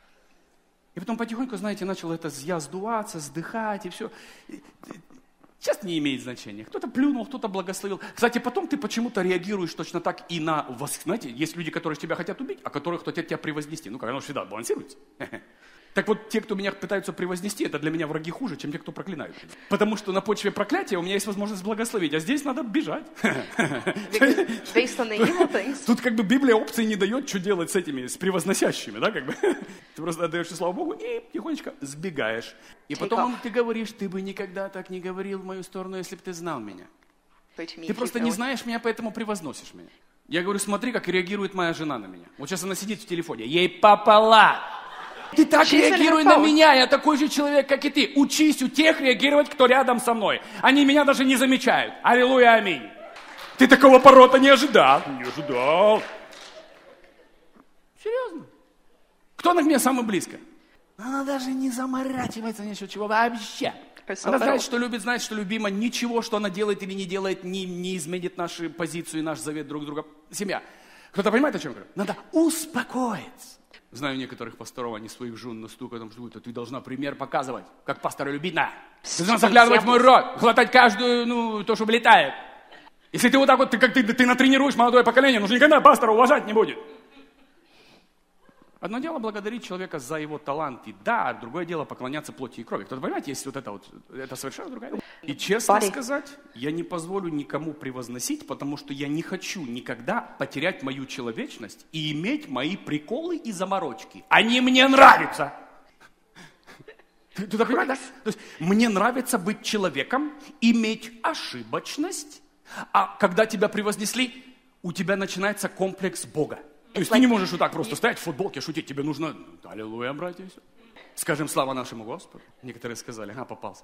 И потом потихоньку, знаете, начал это я сдуваться, сдыхать и все. Сейчас не имеет значения. Кто-то плюнул, кто-то благословил. Кстати, потом ты почему-то реагируешь точно так и на вас. Знаете, есть люди, которые тебя хотят убить, а которые хотят тебя превознести. Ну, как оно всегда балансируется. Так вот, те, кто меня пытаются превознести, это для меня враги хуже, чем те, кто проклинают. Потому что на почве проклятия у меня есть возможность благословить, а здесь надо бежать. Тут как бы Библия опции не дает, что делать с этими, с превозносящими, да, как бы. Ты просто отдаешься слава Богу и тихонечко сбегаешь. И потом ты говоришь, ты бы никогда так не говорил в мою сторону, если бы ты знал меня. Ты просто не знаешь меня, поэтому превозносишь меня. Я говорю, смотри, как реагирует моя жена на меня. Вот сейчас она сидит в телефоне, ей попала. Ты так She's реагируй на меня, я такой же человек, как и ты. Учись у тех реагировать, кто рядом со мной. Они меня даже не замечают. Аллилуйя, аминь. Ты такого поворота не ожидал. Не ожидал. Серьезно. Кто на меня самый близко? Она даже не заморачивается ни чего вообще. Она знает, что любит, знает, что любима. Ничего, что она делает или не делает, не, не изменит нашу позицию и наш завет друг друга. Семья. Кто-то понимает, о чем я говорю? Надо успокоиться. Знаю некоторых пасторов, они своих жен настукают, что ты должна пример показывать, как пастора любить надо. Ты должна заглядывать в мой рот, хватать каждую, ну, то, что влетает. Если ты вот так вот, ты, как ты, ты натренируешь молодое поколение, он же никогда пастора уважать не будет. Одно дело благодарить человека за его таланты, да, другое дело поклоняться плоти и крови. Кто-то, понимаете, есть вот это вот, это совершенно другая вещь. И честно Body. сказать, я не позволю никому превозносить, потому что я не хочу никогда потерять мою человечность и иметь мои приколы и заморочки. Они мне нравятся. Ты, ты так понимаешь, да? То есть мне нравится быть человеком, иметь ошибочность, а когда тебя превознесли, у тебя начинается комплекс Бога. То есть ты не можешь вот так просто стоять в футболке, шутить. Тебе нужно, аллилуйя, братья, и все. Скажем слава нашему Господу. Некоторые сказали, а, попался.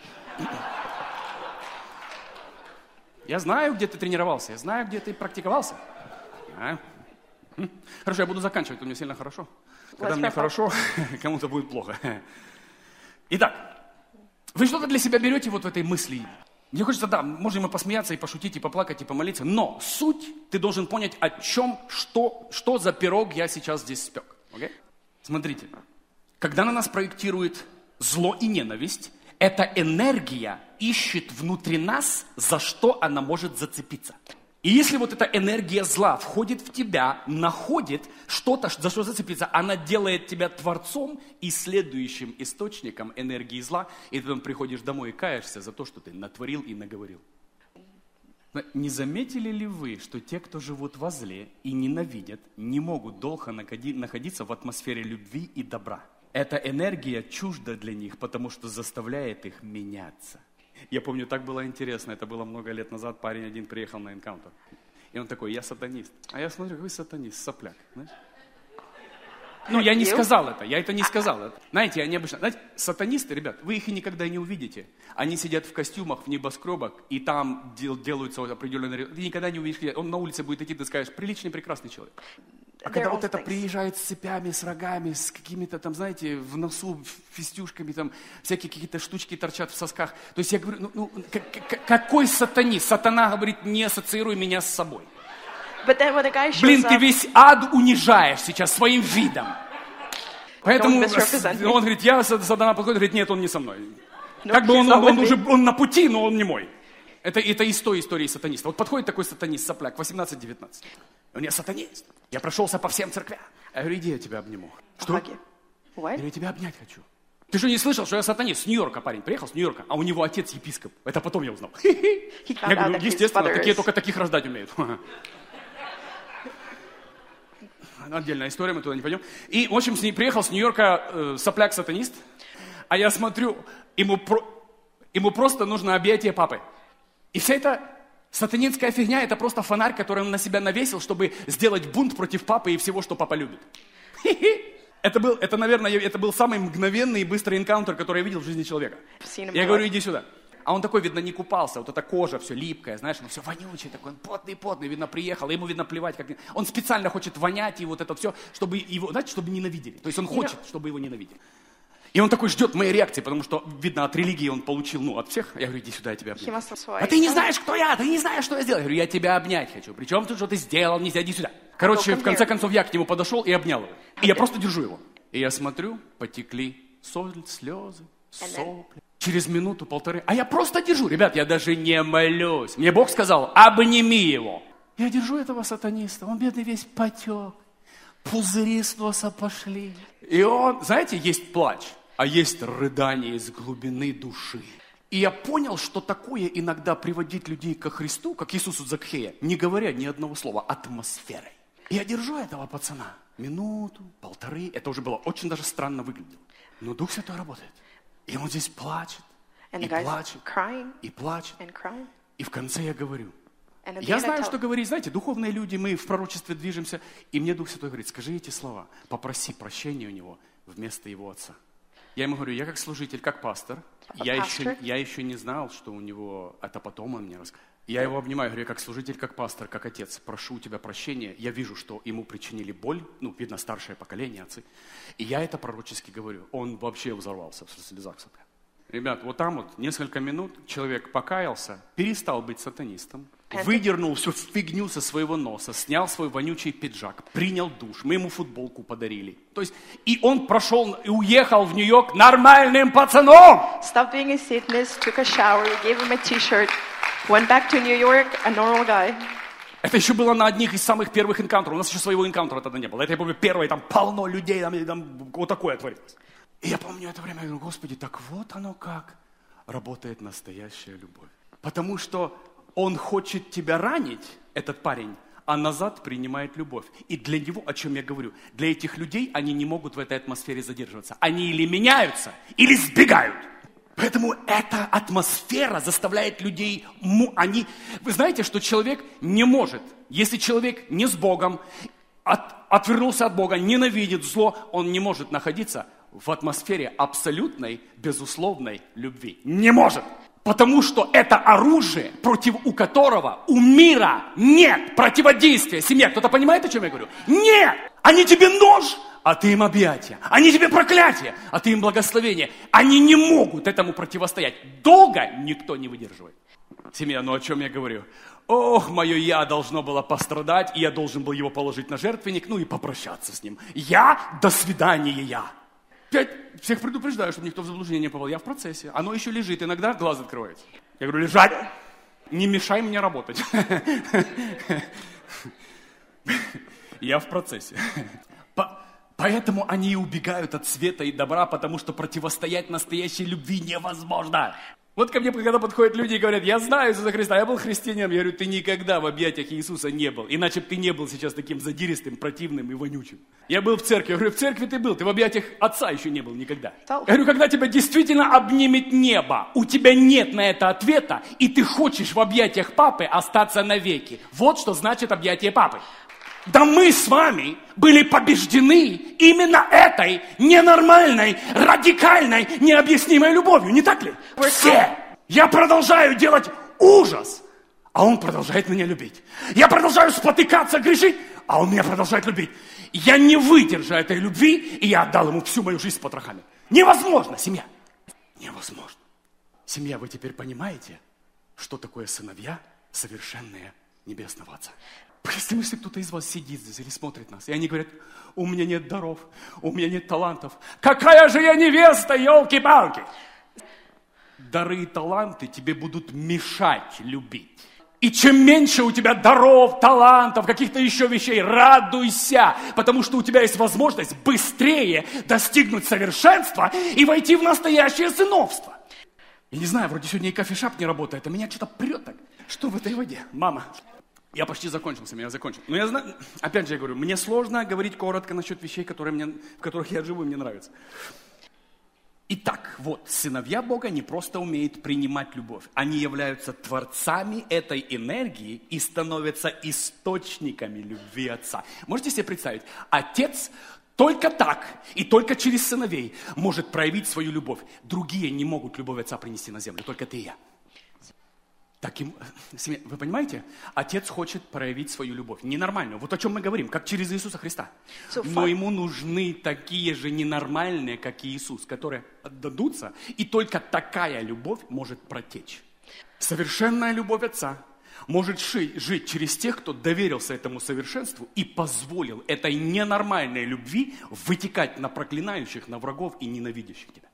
Я знаю, где ты тренировался, я знаю, где ты практиковался. А? Хорошо, я буду заканчивать, у меня сильно хорошо. Когда мне хорошо, кому-то будет плохо. Итак, вы что-то для себя берете вот в этой мысли. Мне хочется, да, можем и посмеяться, и пошутить, и поплакать, и помолиться, но суть ты должен понять, о чем, что, что за пирог я сейчас здесь спек. Okay? Смотрите, когда на нас проектирует зло и ненависть, эта энергия ищет внутри нас, за что она может зацепиться. И если вот эта энергия зла входит в тебя, находит что-то, за что зацепиться, она делает тебя творцом и следующим источником энергии зла, и ты потом приходишь домой и каешься за то, что ты натворил и наговорил. Но не заметили ли вы, что те, кто живут во зле и ненавидят, не могут долго находиться в атмосфере любви и добра? Эта энергия чужда для них, потому что заставляет их меняться. Я помню, так было интересно, это было много лет назад, парень один приехал на энкаунтер. И он такой, я сатанист. А я смотрю, вы сатанист, сопляк. Знаешь? Ну, я не сказал это, я это не сказал. Знаете, они обычно, знаете, сатанисты, ребят, вы их и никогда не увидите. Они сидят в костюмах, в небоскребах, и там дел, делаются вот определенные... Ты никогда не увидишь, он на улице будет идти, ты скажешь, приличный, прекрасный человек. А когда вот это приезжает с цепями, с рогами, с какими-то там, знаете, в носу фистюшками, там всякие какие-то штучки торчат в сосках. То есть я говорю, ну, ну какой сатанист? Сатана говорит, не ассоциируй меня с собой. But then when the guy shows Блин, up, ты весь ад унижаешь сейчас своим видом. Поэтому он говорит, я, сатана подходит, говорит, нет, он не со мной. No, как бы он, он, он уже он на пути, но он не мой. Это, это из той истории сатаниста. Вот подходит такой сатанист, сопляк, восемнадцать-девятнадцать. Он я сатанист. Я прошелся по всем церквям. Я говорю, иди, я тебя обниму. Что? Я говорю, я тебя обнять хочу. Ты что, не слышал, что я сатанист? С Нью-Йорка парень приехал, с Нью-Йорка, а у него отец епископ. Это потом я узнал. Я говорю, естественно, такие только таких рождать умеют. Отдельная история, мы туда не пойдем. И, в общем, с ней приехал с Нью-Йорка э, сопляк-сатанист. А я смотрю, ему, про, ему просто нужно объятие папы. И вся эта сатанинская фигня, это просто фонарь, который он на себя навесил, чтобы сделать бунт против папы и всего, что папа любит. Это был, это, наверное, это был самый мгновенный и быстрый энкаунтер, который я видел в жизни человека. Я говорю, иди сюда. А он такой, видно, не купался, вот эта кожа все липкая, знаешь, он все вонючий такой, он потный-потный, видно, приехал, ему, видно, плевать, как... Он специально хочет вонять и вот это все, чтобы его, знаете, чтобы ненавидели. То есть он хочет, чтобы его ненавидели. И он такой ждет моей реакции, потому что, видно, от религии он получил, ну, от всех. Я говорю, иди сюда, я тебя обниму. А ты не знаешь, кто я, ты не знаешь, что я сделал. Я говорю, я тебя обнять хочу. Причем тут, что ты сделал, не иди сюда. Короче, в конце концов, я к нему подошел и обнял его. И я просто держу его. И я смотрю, потекли соль, слезы, сопли. Через минуту-полторы. А я просто держу. Ребят, я даже не молюсь. Мне Бог сказал, обними его. Я держу этого сатаниста. Он, бедный, весь потек. Пузыри с носа пошли. И он, знаете, есть плач, а есть рыдание из глубины души. И я понял, что такое иногда приводить людей ко Христу, как Иисусу Закхея, не говоря ни одного слова, атмосферой. И я держу этого пацана. Минуту, полторы. Это уже было очень даже странно выглядело. Но Дух Святой работает. И он здесь плачет, and и плачет, crying, и плачет. And crying. И в конце я говорю. Я знаю, что говорить. Знаете, духовные люди, мы в пророчестве движемся. И мне Дух Святой говорит, скажи эти слова. Попроси прощения у него вместо его отца. Я ему говорю, я как служитель, как пастор. Я еще, я еще не знал, что у него... Это потом он мне рассказал. Я его обнимаю, говорю, я как служитель, как пастор, как отец, прошу у тебя прощения. Я вижу, что ему причинили боль, ну, видно, старшее поколение, отцы. И я это пророчески говорю. Он вообще взорвался в слезах. Ребят, вот там вот несколько минут человек покаялся, перестал быть сатанистом, выдернул всю фигню со своего носа, снял свой вонючий пиджак, принял душ, мы ему футболку подарили. То есть, и он прошел и уехал в Нью-Йорк нормальным пацаном. Stop being a Satanist, took a shower, gave him a t-shirt, went back to New York, a normal guy. Это еще было на одних из самых первых энкаунтеров. У нас еще своего энкаунтера тогда не было. Это, я помню, первое, там полно людей, там, там вот такое творилось. И я помню это время, я говорю, Господи, так вот оно как работает настоящая любовь. Потому что он хочет тебя ранить, этот парень, а назад принимает любовь. И для него, о чем я говорю, для этих людей они не могут в этой атмосфере задерживаться. Они или меняются, или сбегают. Поэтому эта атмосфера заставляет людей, они, вы знаете, что человек не может, если человек не с Богом, от, отвернулся от Бога, ненавидит зло, он не может находиться в атмосфере абсолютной, безусловной любви. Не может. Потому что это оружие, против у которого у мира нет противодействия. Семья, кто-то понимает, о чем я говорю? Нет! Они тебе нож, а ты им объятия. Они тебе проклятие, а ты им благословение. Они не могут этому противостоять. Долго никто не выдерживает. Семья, ну о чем я говорю? Ох, мое я должно было пострадать, и я должен был его положить на жертвенник, ну и попрощаться с ним. Я, до свидания, я. Опять всех предупреждаю, чтобы никто в заблуждение не попал. Я в процессе. Оно еще лежит, иногда глаз открывается. Я говорю, лежать, не мешай мне работать. Я в процессе. Поэтому они и убегают от света и добра, потому что противостоять настоящей любви невозможно. Вот ко мне, когда подходят люди и говорят, я знаю Иисуса Христа, я был христианином. Я говорю, ты никогда в объятиях Иисуса не был. Иначе бы ты не был сейчас таким задиристым, противным и вонючим. Я был в церкви. Я говорю, в церкви ты был, ты в объятиях Отца еще не был никогда. Я говорю, когда тебя действительно обнимет небо, у тебя нет на это ответа, и ты хочешь в объятиях Папы остаться навеки. Вот что значит объятие Папы. Да мы с вами были побеждены именно этой ненормальной, радикальной, необъяснимой любовью, не так ли? Все! Я продолжаю делать ужас, а он продолжает меня любить. Я продолжаю спотыкаться, грешить, а он меня продолжает любить. Я не выдержу этой любви, и я отдал ему всю мою жизнь с потрохами. Невозможно, семья. Невозможно. Семья, вы теперь понимаете, что такое сыновья совершенные Небесного Отца? Представьте, если кто-то из вас сидит здесь или смотрит нас, и они говорят, у меня нет даров, у меня нет талантов. Какая же я невеста, елки-палки! Дары и таланты тебе будут мешать любить. И чем меньше у тебя даров, талантов, каких-то еще вещей, радуйся, потому что у тебя есть возможность быстрее достигнуть совершенства и войти в настоящее сыновство. Я не знаю, вроде сегодня и кофешап не работает, а меня что-то прет так. Что в этой воде? Мама, я почти закончился, я закончил. Но я знаю, опять же я говорю, мне сложно говорить коротко насчет вещей, которые мне, в которых я живу и мне нравятся. Итак, вот, сыновья Бога не просто умеют принимать любовь. Они являются творцами этой энергии и становятся источниками любви Отца. Можете себе представить? Отец только так и только через сыновей может проявить свою любовь. Другие не могут любовь Отца принести на землю, только ты и я. Так им, вы понимаете? Отец хочет проявить свою любовь. Ненормальную. Вот о чем мы говорим, как через Иисуса Христа. Но ему нужны такие же ненормальные, как и Иисус, которые отдадутся, и только такая любовь может протечь. Совершенная любовь Отца может жить через тех, кто доверился этому совершенству и позволил этой ненормальной любви вытекать на проклинающих, на врагов и ненавидящих тебя.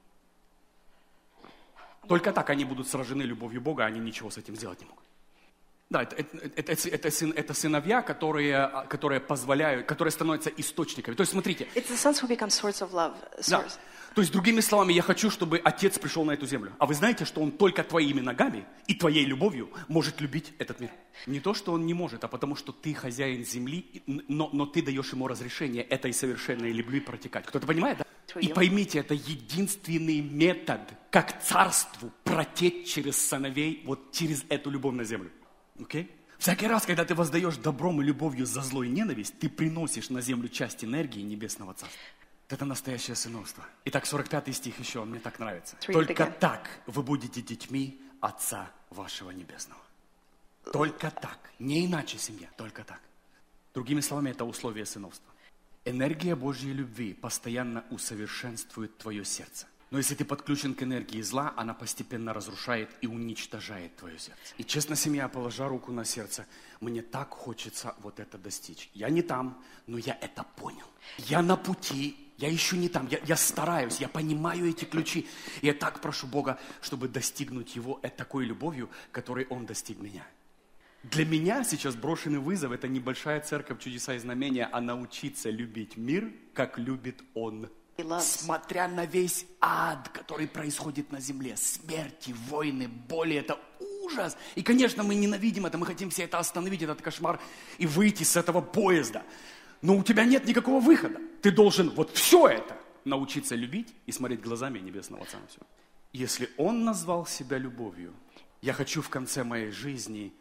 Только так они будут сражены любовью Бога, а они ничего с этим сделать не могут. Да, это, это, это, это, сын, это сыновья, которые, которые позволяют, которые становятся источниками. То есть, смотрите. It's the sons who become source of love. Да. То есть, другими словами, я хочу, чтобы Отец пришел на эту землю. А вы знаете, что Он только твоими ногами и твоей любовью может любить этот мир? Не то, что Он не может, а потому, что ты хозяин земли, но, но ты даешь Ему разрешение этой совершенной любви протекать. Кто-то понимает, да? И поймите, это единственный метод, как царству протечь через сыновей, вот через эту любовь на землю. Okay? Всякий раз, когда ты воздаешь добром и любовью за зло и ненависть, ты приносишь на землю часть энергии Небесного Царства. Это настоящее сыновство. Итак, сорок пятый стих еще, он мне так нравится. Только так вы будете детьми Отца вашего Небесного. Только так. Не иначе, семья, только так. Другими словами, это условие сыновства. Энергия Божьей любви постоянно усовершенствует твое сердце. Но если ты подключен к энергии зла, она постепенно разрушает и уничтожает твое сердце. И честно, семья, положа руку на сердце, мне так хочется вот это достичь. Я не там, но я это понял. Я на пути, я еще не там, я, я стараюсь, я понимаю эти ключи. И я так прошу Бога, чтобы достигнуть Его такой любовью, которой Он достиг меня. Для меня сейчас брошенный вызов – это небольшая церковь чудеса и знамения, а научиться любить мир, как любит Он. Смотря на весь ад, который происходит на земле, смерти, войны, боли, это ужас. И, конечно, мы ненавидим это, мы хотим все это остановить, этот кошмар, и выйти с этого поезда. Но у тебя нет никакого выхода. Ты должен вот все это научиться любить и смотреть глазами Небесного Отца на все. Если Он назвал себя любовью, я хочу в конце моей жизни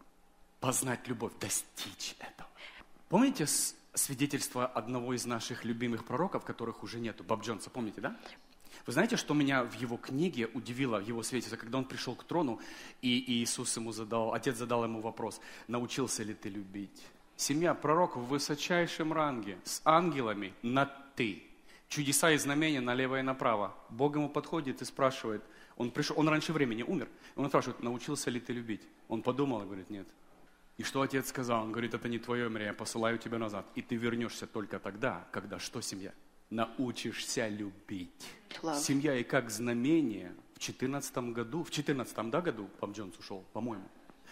познать любовь, достичь этого. Помните свидетельство одного из наших любимых пророков, которых уже нету, Боб Джонса, помните, да? Вы знаете, что меня в его книге удивило, в его свидетельстве, когда он пришел к трону, и Иисус ему задал, Отец задал ему вопрос: научился ли ты любить? Семья пророков в высочайшем ранге, с ангелами на «ты». Чудеса и знамения налево и направо. Бог ему подходит и спрашивает, он пришел, он раньше времени умер, он спрашивает: научился ли ты любить? Он подумал и говорит: нет. И что отец сказал? Он говорит: это не твое время, я посылаю тебя назад. И ты вернешься только тогда, когда что, семья? Научишься любить. Love. Семья, и как знамение в четырнадцатом году, в четырнадцатом да, году Боб Джонс ушел, по-моему,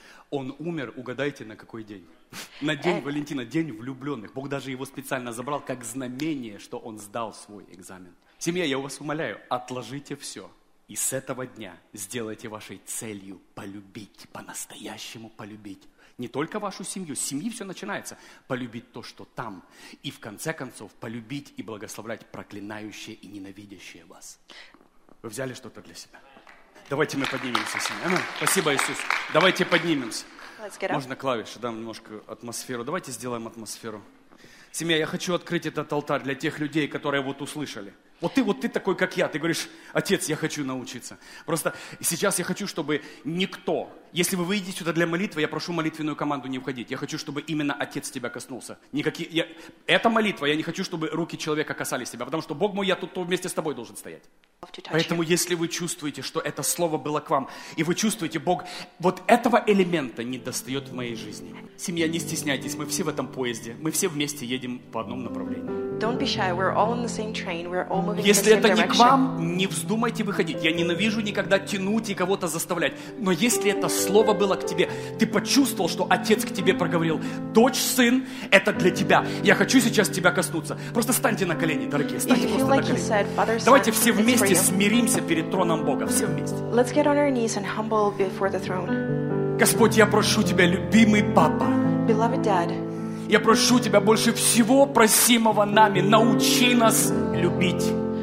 он умер, угадайте, на какой день? На день Валентина, день влюбленных. Бог даже его специально забрал как знамение, что он сдал свой экзамен. Семья, я вас умоляю, отложите все. И с этого дня сделайте вашей целью полюбить, по-настоящему полюбить. Не только вашу семью, с семьи все начинается. Полюбить то, что там. И в конце концов полюбить и благословлять проклинающее и ненавидящее вас. Вы взяли что-то для себя? Давайте мы поднимемся, семья. Спасибо, Иисус. Давайте поднимемся. Можно клавиши, дам немножко атмосферу. Давайте сделаем атмосферу. Семья, я хочу открыть этот алтарь для тех людей, которые вот услышали. Вот ты, вот ты такой, как я. Ты говоришь: отец, я хочу научиться. Просто сейчас я хочу, чтобы никто, если вы выйдете сюда для молитвы, я прошу молитвенную команду не уходить. Я хочу, чтобы именно Отец тебя коснулся. Никакие, я, это молитва, я не хочу, чтобы руки человека касались тебя, потому что Бог мой, я тут вместе с тобой должен стоять. Поэтому, если вы чувствуете, что это слово было к вам, и вы чувствуете, Бог, вот этого элемента не достает в моей жизни. Семья, не стесняйтесь, мы все в этом поезде, мы все вместе едем по одному направлению. Don't be shy. We're all in the same train. We're all moving in the Если same это не к direction. вам, не вздумайте выходить. Я ненавижу никогда тянуть и кого-то заставлять. Но если это слово было к тебе, ты почувствовал, что Отец к тебе проговорил: дочь, сын, это для тебя. Я хочу сейчас тебя коснуться. Просто станьте на колени, дорогие. Станьте просто на колени. Давайте все вместе смиримся перед троном Бога. Все вместе. Let's get on our knees and humble before the throne. Господь, я прошу Тебя, любимый Папа. Beloved Dad. Я прошу Тебя, больше всего просимого нами, научи нас любить.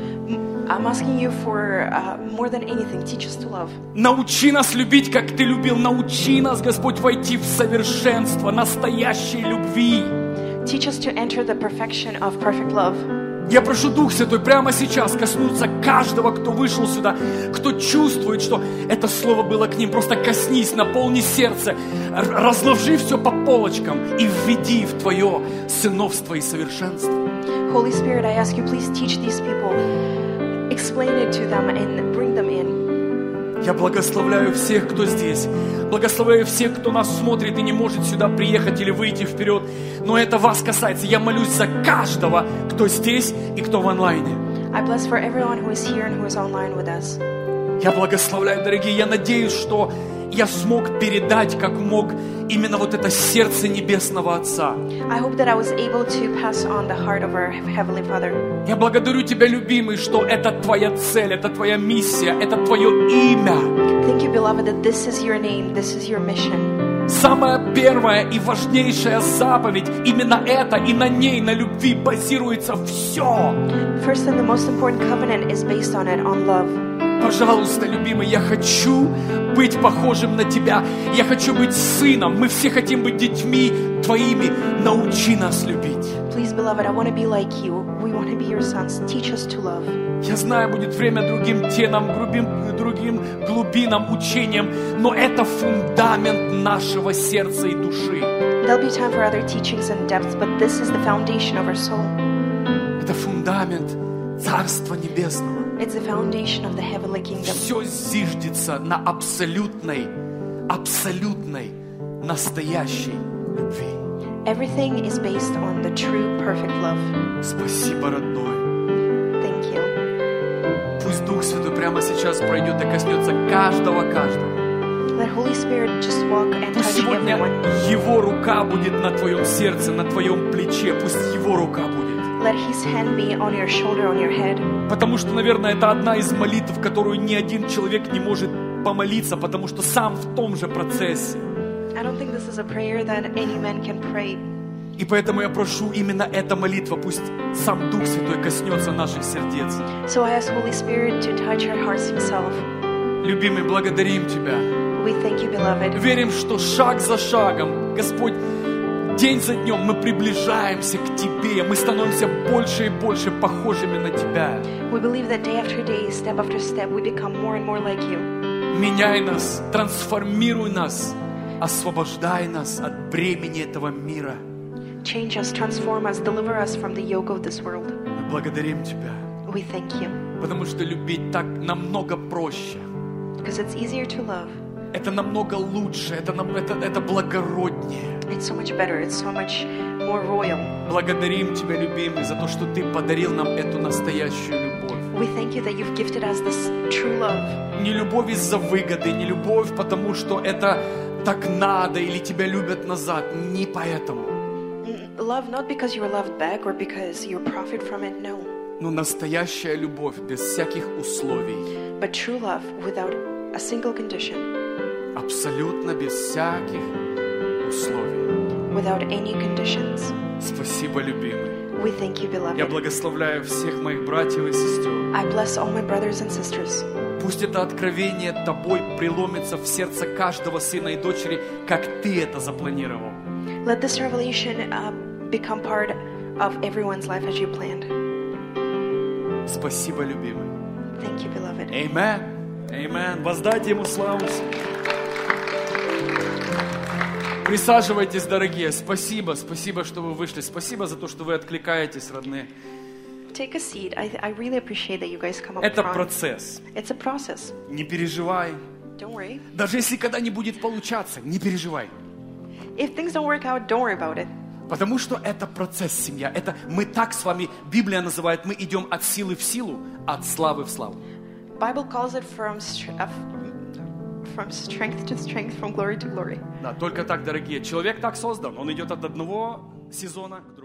I'm asking you for uh, more than anything, teach us to love. Научи нас любить, как Ты любил. Научи нас, Господь, войти в совершенство настоящей любви. Teach us to enter the perfection of perfect love. Я прошу, Дух Святой, прямо сейчас коснуться каждого, кто вышел сюда, кто чувствует, что это слово было к ним. Просто коснись, наполни сердце, разложи все по полочкам и введи в Твое сыновство и совершенство. Holy Spirit, I ask you, please teach these people, explain it to them and bring them in. Я благословляю всех, кто здесь. Благословляю всех, кто нас смотрит и не может сюда приехать или выйти вперед. Но это вас касается. Я молюсь за каждого, кто здесь и кто в онлайне. I bless for everyone who is here and who is online with us. Я благословляю, дорогие. Я надеюсь, что я смог передать, как мог, именно вот это сердце Небесного Отца. I hope that I was able to pass on the heart of our Heavenly Father. Я благодарю Тебя, любимый, что это Твоя цель, это Твоя миссия, это Твое имя. Thank you, beloved, that this is your name, this is your mission. Самая первая и важнейшая заповедь, именно это, и на ней, на любви базируется все. First and the most important covenant is based on it, on love. Пожалуйста, любимый, я хочу быть похожим на Тебя. Я хочу быть сыном. Мы все хотим быть детьми Твоими. Научи нас любить. Please, beloved, I want to be like you. We want to be your sons. Teach us to love. Я знаю, будет время другим тенам, грубым, другим глубинам, учениям, но это фундамент нашего сердца и души. There'll be time for other teachings and depths, but this is the foundation of our soul. Это фундамент Царства Небесного. It's the foundation of the heavenly kingdom. Все зиждется на абсолютной, абсолютной, настоящей любви. Everything is based on the true, perfect love. Спасибо, родной. Thank you. Пусть Дух Святой прямо сейчас пройдет и коснется каждого, каждого. Let Holy Spirit just walk and Пусть touch сегодня everyone. Его рука будет на твоем сердце, на твоем плече. Пусть Его рука будет. Let His hand be on your shoulder, on your head. Потому что, наверное, это одна из молитв, которую ни один человек не может помолиться, потому что сам в том же процессе. I don't think this is a prayer that any man can pray. И поэтому я прошу, именно эта молитва, пусть сам Дух Святой коснется наших сердец. So I ask Holy Spirit to touch our hearts Himself. Любимый, благодарим Тебя. We thank you, beloved. Верим, что шаг за шагом, Господь, день за днем мы приближаемся к Тебе, мы становимся больше и больше похожими на Тебя. We believe that day after day, step after step, we become more and more like you. Меняй нас, трансформируй нас, освобождай нас от бремени этого мира. Change us, transform us, deliver us from the yoke of this world. Мы благодарим Тебя, We thank you. потому что любить так намного проще. Because it's easier to love. Это намного лучше, это, нам- это, это благороднее. It's so much better. It's so much more royal. Благодарим Тебя, любимый, за то, что Ты подарил нам эту настоящую любовь. We thank you that you've gifted us this true love. Не любовь из-за выгоды, не любовь, потому что это так надо или тебя любят назад. Не поэтому. Mm, Love not because you are loved back or because you profit from it, no. Но настоящая любовь без всяких условий. But true love without a single condition, Абсолютно без всяких условий. without any conditions. Спасибо, любимый. We thank you, Я beloved. благословляю всех моих братьев и сестер. I bless all my brothers and sisters. Пусть это откровение Тобой преломится в сердце каждого сына и дочери, как Ты это запланировал. Let this revelation uh, become part of everyone's life as you planned. Спасибо, любимый. Thank you, beloved. Amen. Amen. Воздайте Ему славу. Присаживайтесь, дорогие. Спасибо, спасибо, что вы вышли. Спасибо за то, что вы откликаетесь, родные. Take a seat. I, I really appreciate that you guys come up Это front. процесс. It's a process. Не переживай. Don't worry. Даже если когда не будет получаться, не переживай. If things don't work out, don't worry about it. Потому что это процесс, семья. Это мы так с вами, Библия называет, мы идем от силы в силу, от славы в славу. Bible calls it from str- uh, from strength to strength, from glory to glory. Да, только так, дорогие. Человек так создан. Он идет от одного сезона к другому.